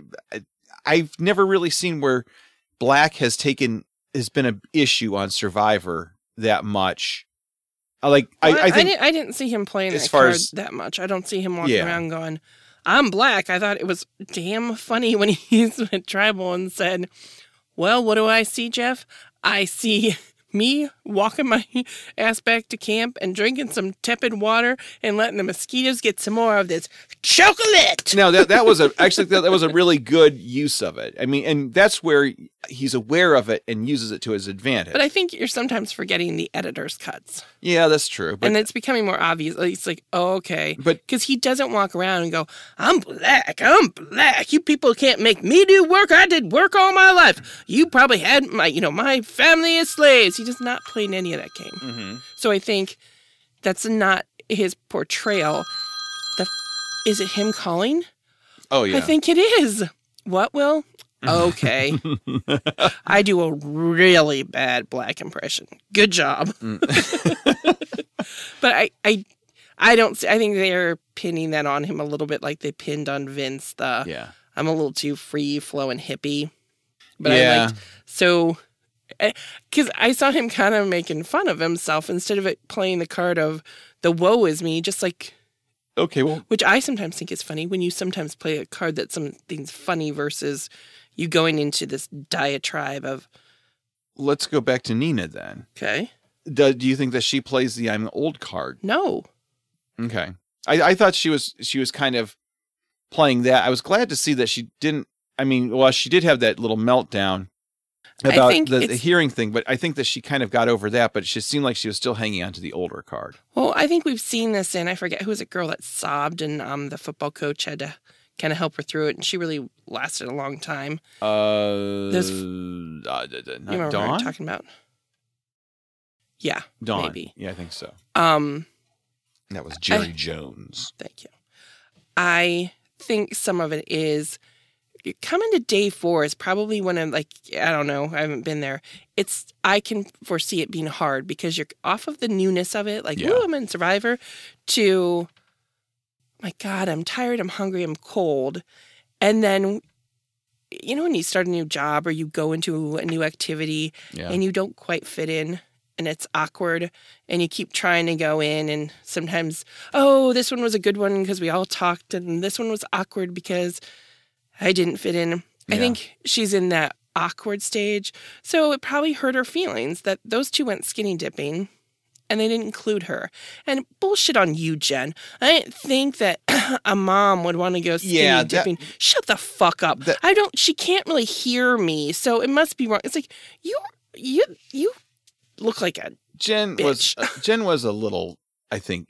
I've never really seen where black has taken has been an issue on Survivor that much. Like Well, I, I think I, didn't, I didn't see him playing as that far card as- that much. I don't see him walking Yeah. around going, I'm black. I thought it was damn funny when he went tribal and said, well, what do I see, Jeff? I see me walking my ass back to camp and drinking some tepid water and letting the mosquitoes get some more of this chocolate. No, that that was a actually that, that was a really good use of it. I mean, and that's where he's aware of it and uses it to his advantage. But I think you're sometimes forgetting the editor's cuts. Yeah, that's true. But, and it's becoming more obvious. It's like, oh, okay. But because he doesn't walk around and go, I'm black, I'm black. You people can't make me do work. I did work all my life. You probably had my, you know, my family is slaves. He does not play in any of that game. Mm-hmm. So I think that's not his portrayal. The, is it him calling? Oh, yeah. I think it is. What, Will? Okay. I do a really bad black impression. Good job. Mm. But I, I, I don't. I think they're pinning that on him a little bit, like they pinned on Vince. The yeah, I'm a little too free flowing hippie. But yeah. I liked so because I saw him kind of making fun of himself instead of it playing the card of the woe is me, just like. Okay, well, which I sometimes think is funny when you sometimes play a card that something's funny versus you going into this diatribe of. Let's go back to Nina then. Okay. Do, do you think that she plays the I'm old card? No. Okay. I, I thought she was she was kind of playing that. I was glad to see that she didn't. I mean, well, she did have that little meltdown about the, the hearing thing, but I think that she kind of got over that, but she seemed like she was still hanging on to the older card. Well, I think we've seen this in, I forget, who was a girl that sobbed and um, the football coach had to kind of help her through it, and she really lasted a long time. Uh, There's, uh you remember Dawn? what I'm talking about? Yeah, Dawn. maybe. Yeah, I think so. Um, that was Jerry I, Jones. Thank you. I think some of it is coming to day four is probably one of, like, I don't know, I haven't been there. It's, I can foresee it being hard because you're off of the newness of it, like, yeah. ooh, I'm in Survivor, to, my God, I'm tired, I'm hungry, I'm cold. And then, you know, when you start a new job or you go into a new activity yeah. and you don't quite fit in and it's awkward and you keep trying to go in and sometimes, oh, this one was a good one because we all talked and this one was awkward because I didn't fit in. Yeah. I think she's in that awkward stage. So it probably hurt her feelings that those two went skinny dipping and they didn't include her. And bullshit on you, Jen. I didn't think that a mom would want to go skinny yeah, that, dipping. Shut the fuck up. That, I don't, she can't really hear me. So it must be wrong. It's like, you, you, you look like a Jen bitch. was, uh, Jen was a little, I think,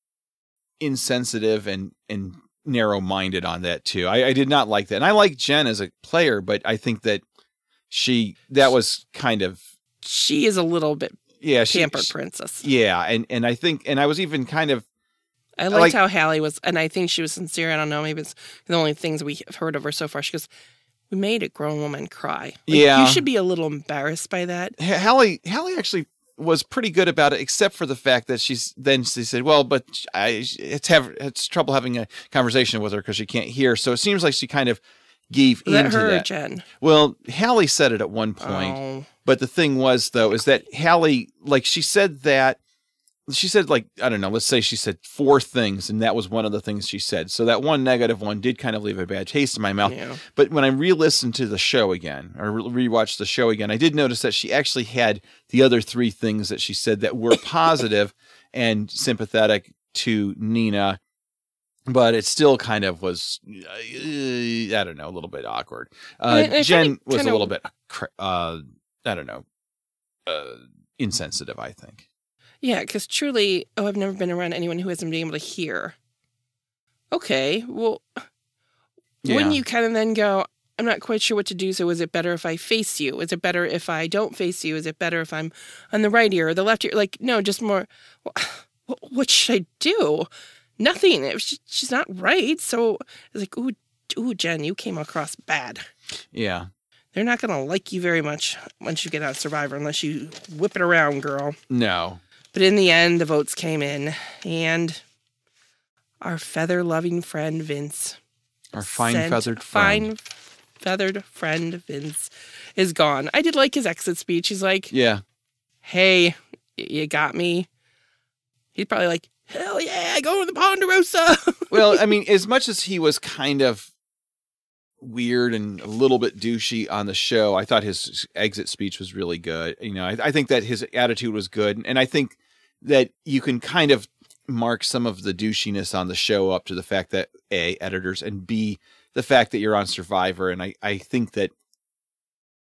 insensitive and, and, narrow-minded on that too. I, I did not like that. And I like Jen as a player, but I think that she, that was kind of... She is a little bit yeah, she, pampered she, princess. Yeah, and, and I think, and I was even kind of... I liked like, how Hallie was, and I think she was sincere. I don't know, maybe it's the only things we have heard of her so far. She goes, we made a grown woman cry. Like, yeah. You should be a little embarrassed by that. Hallie, Hallie actually was pretty good about it, except for the fact that she's then she said, well, but I, it's have it's trouble having a conversation with her because she can't hear. So it seems like she kind of gave Was into that her that. Or Jen? Well, Hallie said it at one point, Oh. but the thing was though, is that Hallie, like she said that, she said like, I don't know, let's say she said four things and that was one of the things she said. So that one negative one did kind of leave a bad taste in my mouth. Yeah. But when I re-listened to the show again or re-watched the show again, I did notice that she actually had the other three things that she said that were positive and sympathetic to Nina, but it still kind of was, uh, I don't know, a little bit awkward. Uh, I, I Jen was kinda, a little bit, uh, I don't know, uh, insensitive, I think. Yeah, because truly, oh, I've never been around anyone who hasn't been able to hear. Okay, well, Yeah. wouldn't you kind of then go, I'm not quite sure what to do, so is it better if I face you? Is it better if I don't face you? Is it better if I'm on the right ear or the left ear? Like, no, just more, well, what should I do? Nothing. It was, she's not right. So it's like, ooh, ooh, Jen, you came across bad. Yeah. They're not going to like you very much once you get out of Survivor unless you whip it around, girl. No. But in the end, the votes came in, and our feather-loving friend, Vince. Our fine-feathered friend. Fine-feathered friend, Vince, is gone. I did like his exit speech. He's like, yeah. Hey, you got me. He's probably like, hell yeah, go to the Ponderosa. Well, I mean, as much as he was kind of weird and a little bit douchey on the show, I thought his exit speech was really good. You know, I, I think that his attitude was good. And I think that you can kind of mark some of the douchiness on the show up to the fact that A, editors, and B, the fact that you're on Survivor. And I, I think that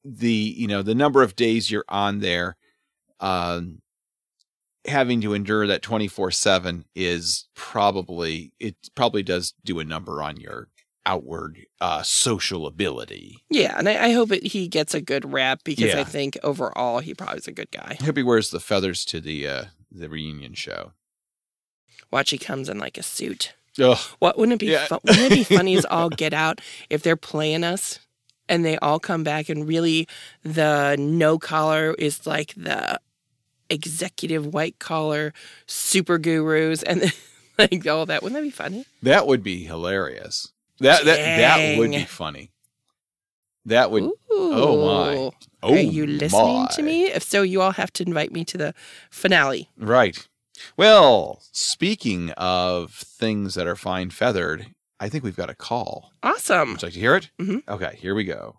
the, you know, the number of days you're on there, um, having to endure that twenty-four seven is probably, it probably does do a number on your outward uh, social ability. Yeah, and I, I hope it, he gets a good rap because Yeah. I think overall he probably is a good guy. I hope he wears the feathers to the uh, the reunion show. Watch, he comes in like a suit. Ugh. What wouldn't it be? Yeah. Fun, wouldn't it be funny as all get out if they're playing us and they all come back and really the no collar is like the executive white collar super gurus and like all that. Wouldn't that be funny? That would be hilarious. That that that would be Dang. funny. That would. Ooh. Oh my! Oh Are you listening my. to me? If so, you all have to invite me to the finale. Right. Well, speaking of things that are fine feathered, I think we've got a call. Awesome. Would you like to hear it? Mhm. Okay, here we go.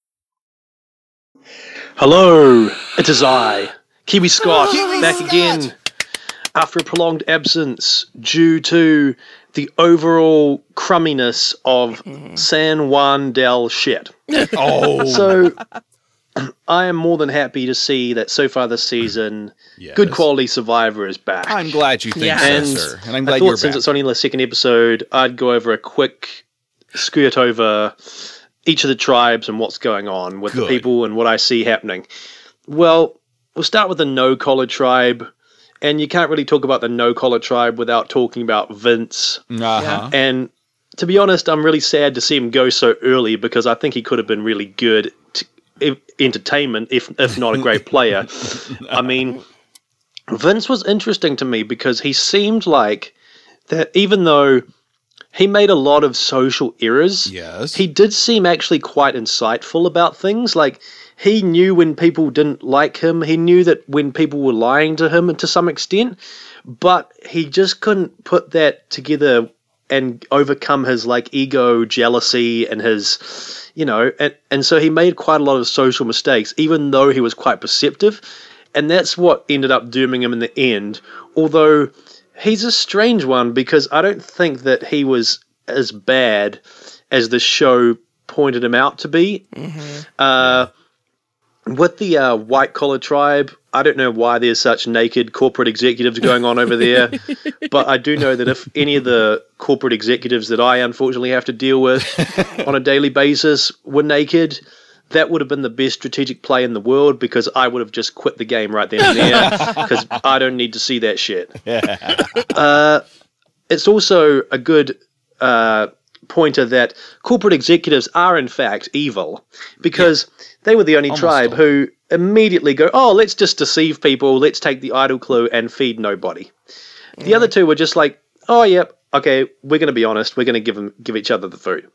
Hello, it is I, Kiwi Scott, Kiwi back Scott! again after a prolonged absence due to the overall crumminess of San Juan del shit. Oh, So I am more than happy to see that so far this season, yes. good quality Survivor is back. I'm glad you think Yeah. so, And sir. And I'm I glad thought you're since back. it's only the second episode, I'd go over a quick skirt over each of the tribes and what's going on with Good. the people and what I see happening. Well, we'll start with the no-collar tribe, and you can't really talk about the no-collar tribe without talking about Vince. Uh-huh. And to be honest, I'm really sad to see him go so early because I think he could have been really good t- if, entertainment, if if not a great player. I mean, Vince was interesting to me because he seemed like that even though he made a lot of social errors, Yes. he did seem actually quite insightful about things. Like, he knew when people didn't like him. He knew that when people were lying to him to some extent, but he just couldn't put that together and overcome his, like, ego, jealousy, and his, you know, and, and so he made quite a lot of social mistakes, even though he was quite perceptive, and that's what ended up dooming him in the end, although he's a strange one because I don't think that he was as bad as the show pointed him out to be. Mm-hmm. Uh, with the uh, white collar tribe, I don't know why there's such naked corporate executives going on over there, but I do know that if any of the corporate executives that I unfortunately have to deal with on a daily basis were naked, that would have been the best strategic play in the world because I would have just quit the game right then and there because I don't need to see that shit. Uh, it's also a good uh, pointer that corporate executives are in fact evil because they were the only Almost tribe all. who immediately go, oh, let's just deceive people, let's take the idol clue and feed nobody. The other two were just like, oh, yep, okay, we're going to be honest, we're going to give them, give each other the food.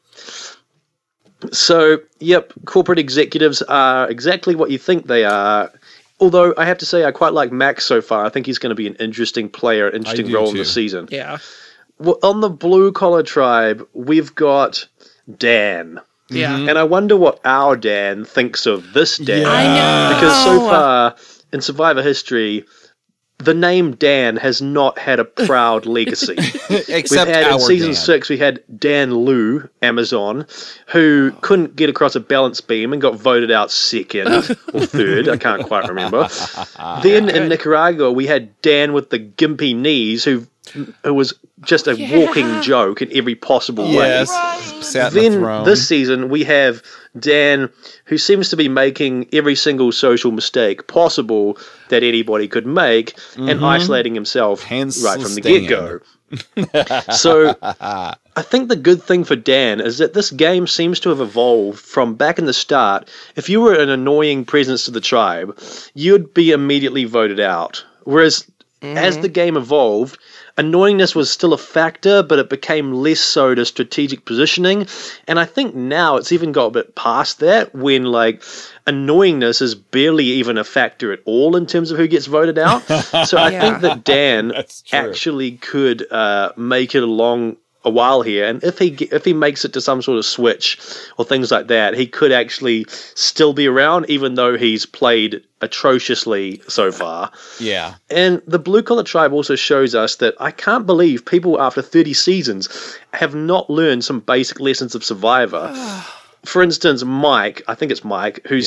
So, yep, corporate executives are exactly what you think they are. Although, I have to say, I quite like Max so far. I think he's going to be an interesting player, interesting do role in too. the season. Yeah. Well, on the blue-collar tribe, we've got Dan. Yeah. And I wonder what our Dan thinks of this Dan. Yeah. I know. Because so far, in Survivor history, the name Dan has not had a proud legacy. Except We've had our in season Dan. six, we had Dan Liu, Amazon, who couldn't get across a balance beam and got voted out second or third. I can't quite remember. Then in Nicaragua, we had Dan with the gimpy knees, who who was just a Yeah. walking joke in every possible way. Yes. Sat in the Then throne. this season we have Dan, who seems to be making every single social mistake possible that anybody could make, and isolating himself Hands right from the Stan. get-go. So I think the good thing for Dan is that this game seems to have evolved from back in the start. If you were an annoying presence to the tribe, you'd be immediately voted out. Whereas as the game evolved, annoyingness was still a factor, but it became less so to strategic positioning. And I think now it's even got a bit past that when, like, annoyingness is barely even a factor at all in terms of who gets voted out. So I Yeah. think that Dan That's true. actually could uh, make it along a while here, and if he ge- if he makes it to some sort of switch or things like that, he could actually still be around, even though he's played atrociously so far. Yeah. And the Blue Collar Tribe also shows us that I can't believe people after thirty seasons have not learned some basic lessons of Survivor. For instance, Mike, I think it's Mike, who's Yeah.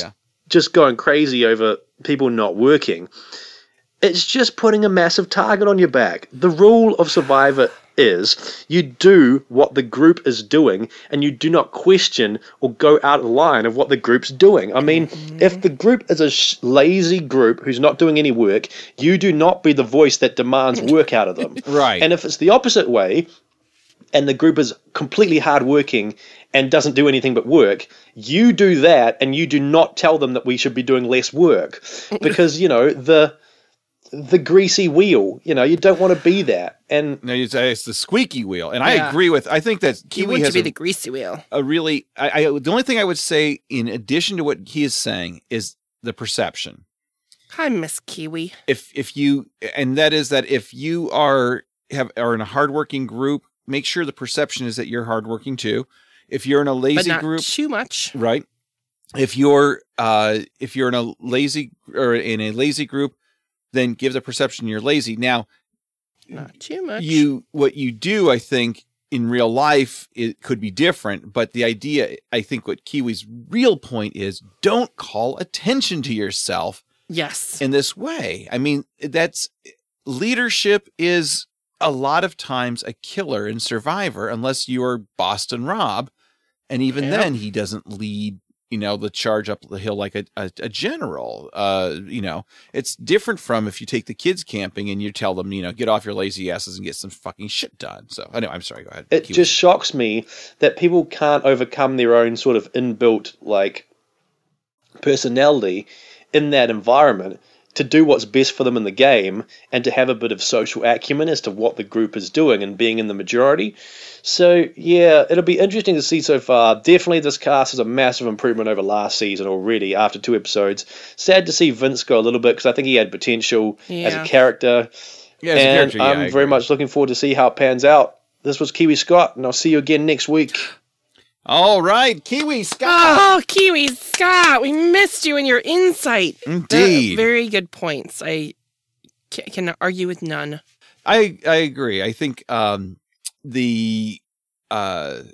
just going crazy over people not working. It's just putting a massive target on your back. The rule of Survivor is you do what the group is doing and you do not question or go out of line of what the group's doing. I mean, if the group is a sh- lazy group who's not doing any work, you do not be the voice that demands work out of them. Right. And if it's the opposite way, and the group is completely hardworking and doesn't do anything but work, you do that and you do not tell them that we should be doing less work. Because, you know, the the greasy wheel, you know, you don't want to be that. And No, you say it's the squeaky wheel. And I Yeah. agree with, I think that You Kiwi want to has be a, the greasy wheel. a really, I, I, the only thing I would say in addition to what he is saying is the perception. Hi, Miss Kiwi. If, if you, and that is that if you are, have, are in a hardworking group, make sure the perception is that you're hardworking too. If you're in a But lazy not group, too much. right? If you're, uh, if you're in a lazy or in a lazy group, then give the perception you're lazy. Now, Not too much. you what you do, I think, in real life, it could be different. But the idea, I think, what Kiwi's real point is, don't call attention to yourself Yes. in this way. I mean, that's leadership is a lot of times a killer in Survivor, unless you're Boston Rob, and even Yeah. then, he doesn't lead, you know, the charge up the hill like a, a, a general. Uh, you know, it's different from if you take the kids camping and you tell them, you know, get off your lazy asses and get some fucking shit done. So, I know, I'm sorry, go ahead. it Kiwi. just shocks me that people can't overcome their own sort of inbuilt, like, personality in that environment to do what's best for them in the game and to have a bit of social acumen as to what the group is doing and being in the majority. So, yeah, it'll be interesting to see so far. Definitely this cast is a massive improvement over last season already after two episodes. Sad to see Vince go a little bit because I think he had potential as Yeah. a character. Yeah, as a and character, yeah, I'm I very agree. much looking forward to see how it pans out. This was Kiwi Scott, and I'll see you again next week. All right, Kiwi Scott. Oh, Kiwi Scott, we missed you and your insight. Indeed. Uh, very good points. I ca- can argue with none. I I agree. I think um the uh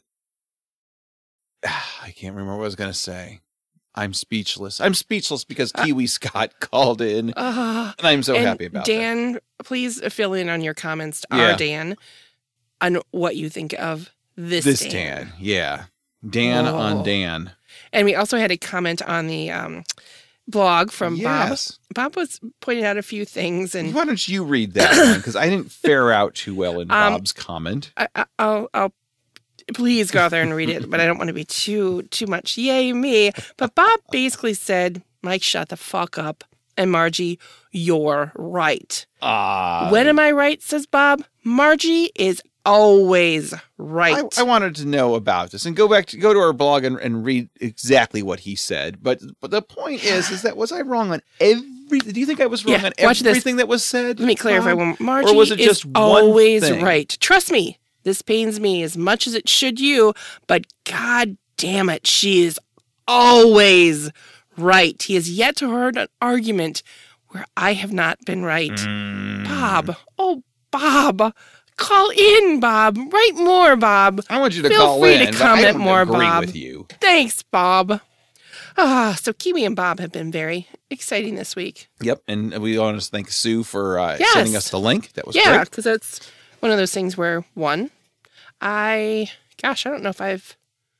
I can't remember what I was gonna say. I'm speechless. I'm speechless because Uh, Kiwi Scott called in, Uh, and I'm so and happy about that. Dan, please fill in on your comments to Yeah. our Dan on what you think of this, This Dan. Dan, yeah, Dan Oh. on Dan. And we also had a comment on the um, blog from Yes. Bob. Bob was pointing out a few things, and Why don't you read that one? Because I didn't fare out too well in Um, Bob's comment. I, I, I'll, I'll please go out there and read it, but I don't want to be too too much. Yay me! But Bob basically said, "Mike, shut the fuck up," and Margie, you're right. Ah, when am I right? Says Bob. Margie is always right. I, I wanted to know about this and go back to go to our blog and, and read exactly what he said. But but the point is, is that was I wrong on every? Do you think I was wrong Yeah, on watch this. everything that was said? Let me clarify Bob? one. Margie Or was it is just one always thing? right. Trust me, this pains me as much as it should you, but god damn it, she is always right. He has yet to heard an argument where I have not been right. Mm. Bob, oh Bob, call in, Bob. Write more, Bob. I want you to Feel call free in. to but I comment don't more, agree Bob. with you. Thanks, Bob. Ah, so Kiwi and Bob have been very exciting this week. Yep, and we want to thank Sue for uh, Yes. sending us the link. That was Yeah, great. because it's one of those things where one, I, gosh, I don't know if I've,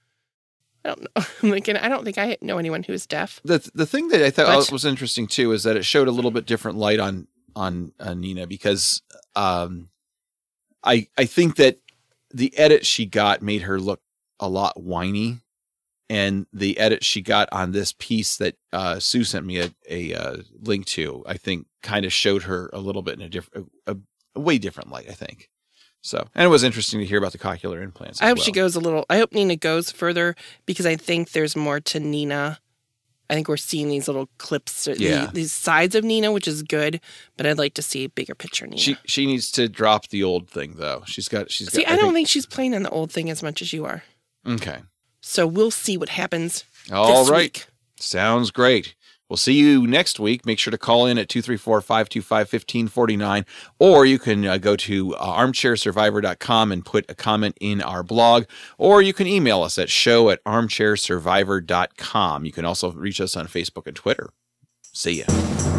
I don't know. I'm thinking, I don't think I know anyone who is deaf. The the thing that I thought But- was interesting too is that it showed a little bit different light on on uh, Nina because um, I I think that the edit she got made her look a lot whiny, and the edit she got on this piece that uh, Sue sent me a a uh, link to, I think, kind of showed her a little bit in a different, a, a way different light. I think. So, and it was interesting to hear about the cochlear implants. I as hope well. she goes a little, I hope Nina goes further because I think there's more to Nina. I think we're seeing these little clips, uh, the- Yeah. these sides of Nina, which is good, but I'd like to see a bigger picture Nina. She she needs to drop the old thing though. She's got she's see, got. I, don't think she's playing on the old thing as much as you are. Okay. So we'll see what happens All this right. week. Sounds great. We'll see you next week. Make sure to call in at two three four, five two five, one five four nine, or you can uh, go to uh, armchair survivor dot com and put a comment in our blog, or you can email us at show at armchair survivor dot com. You can also reach us on Facebook and Twitter. See ya.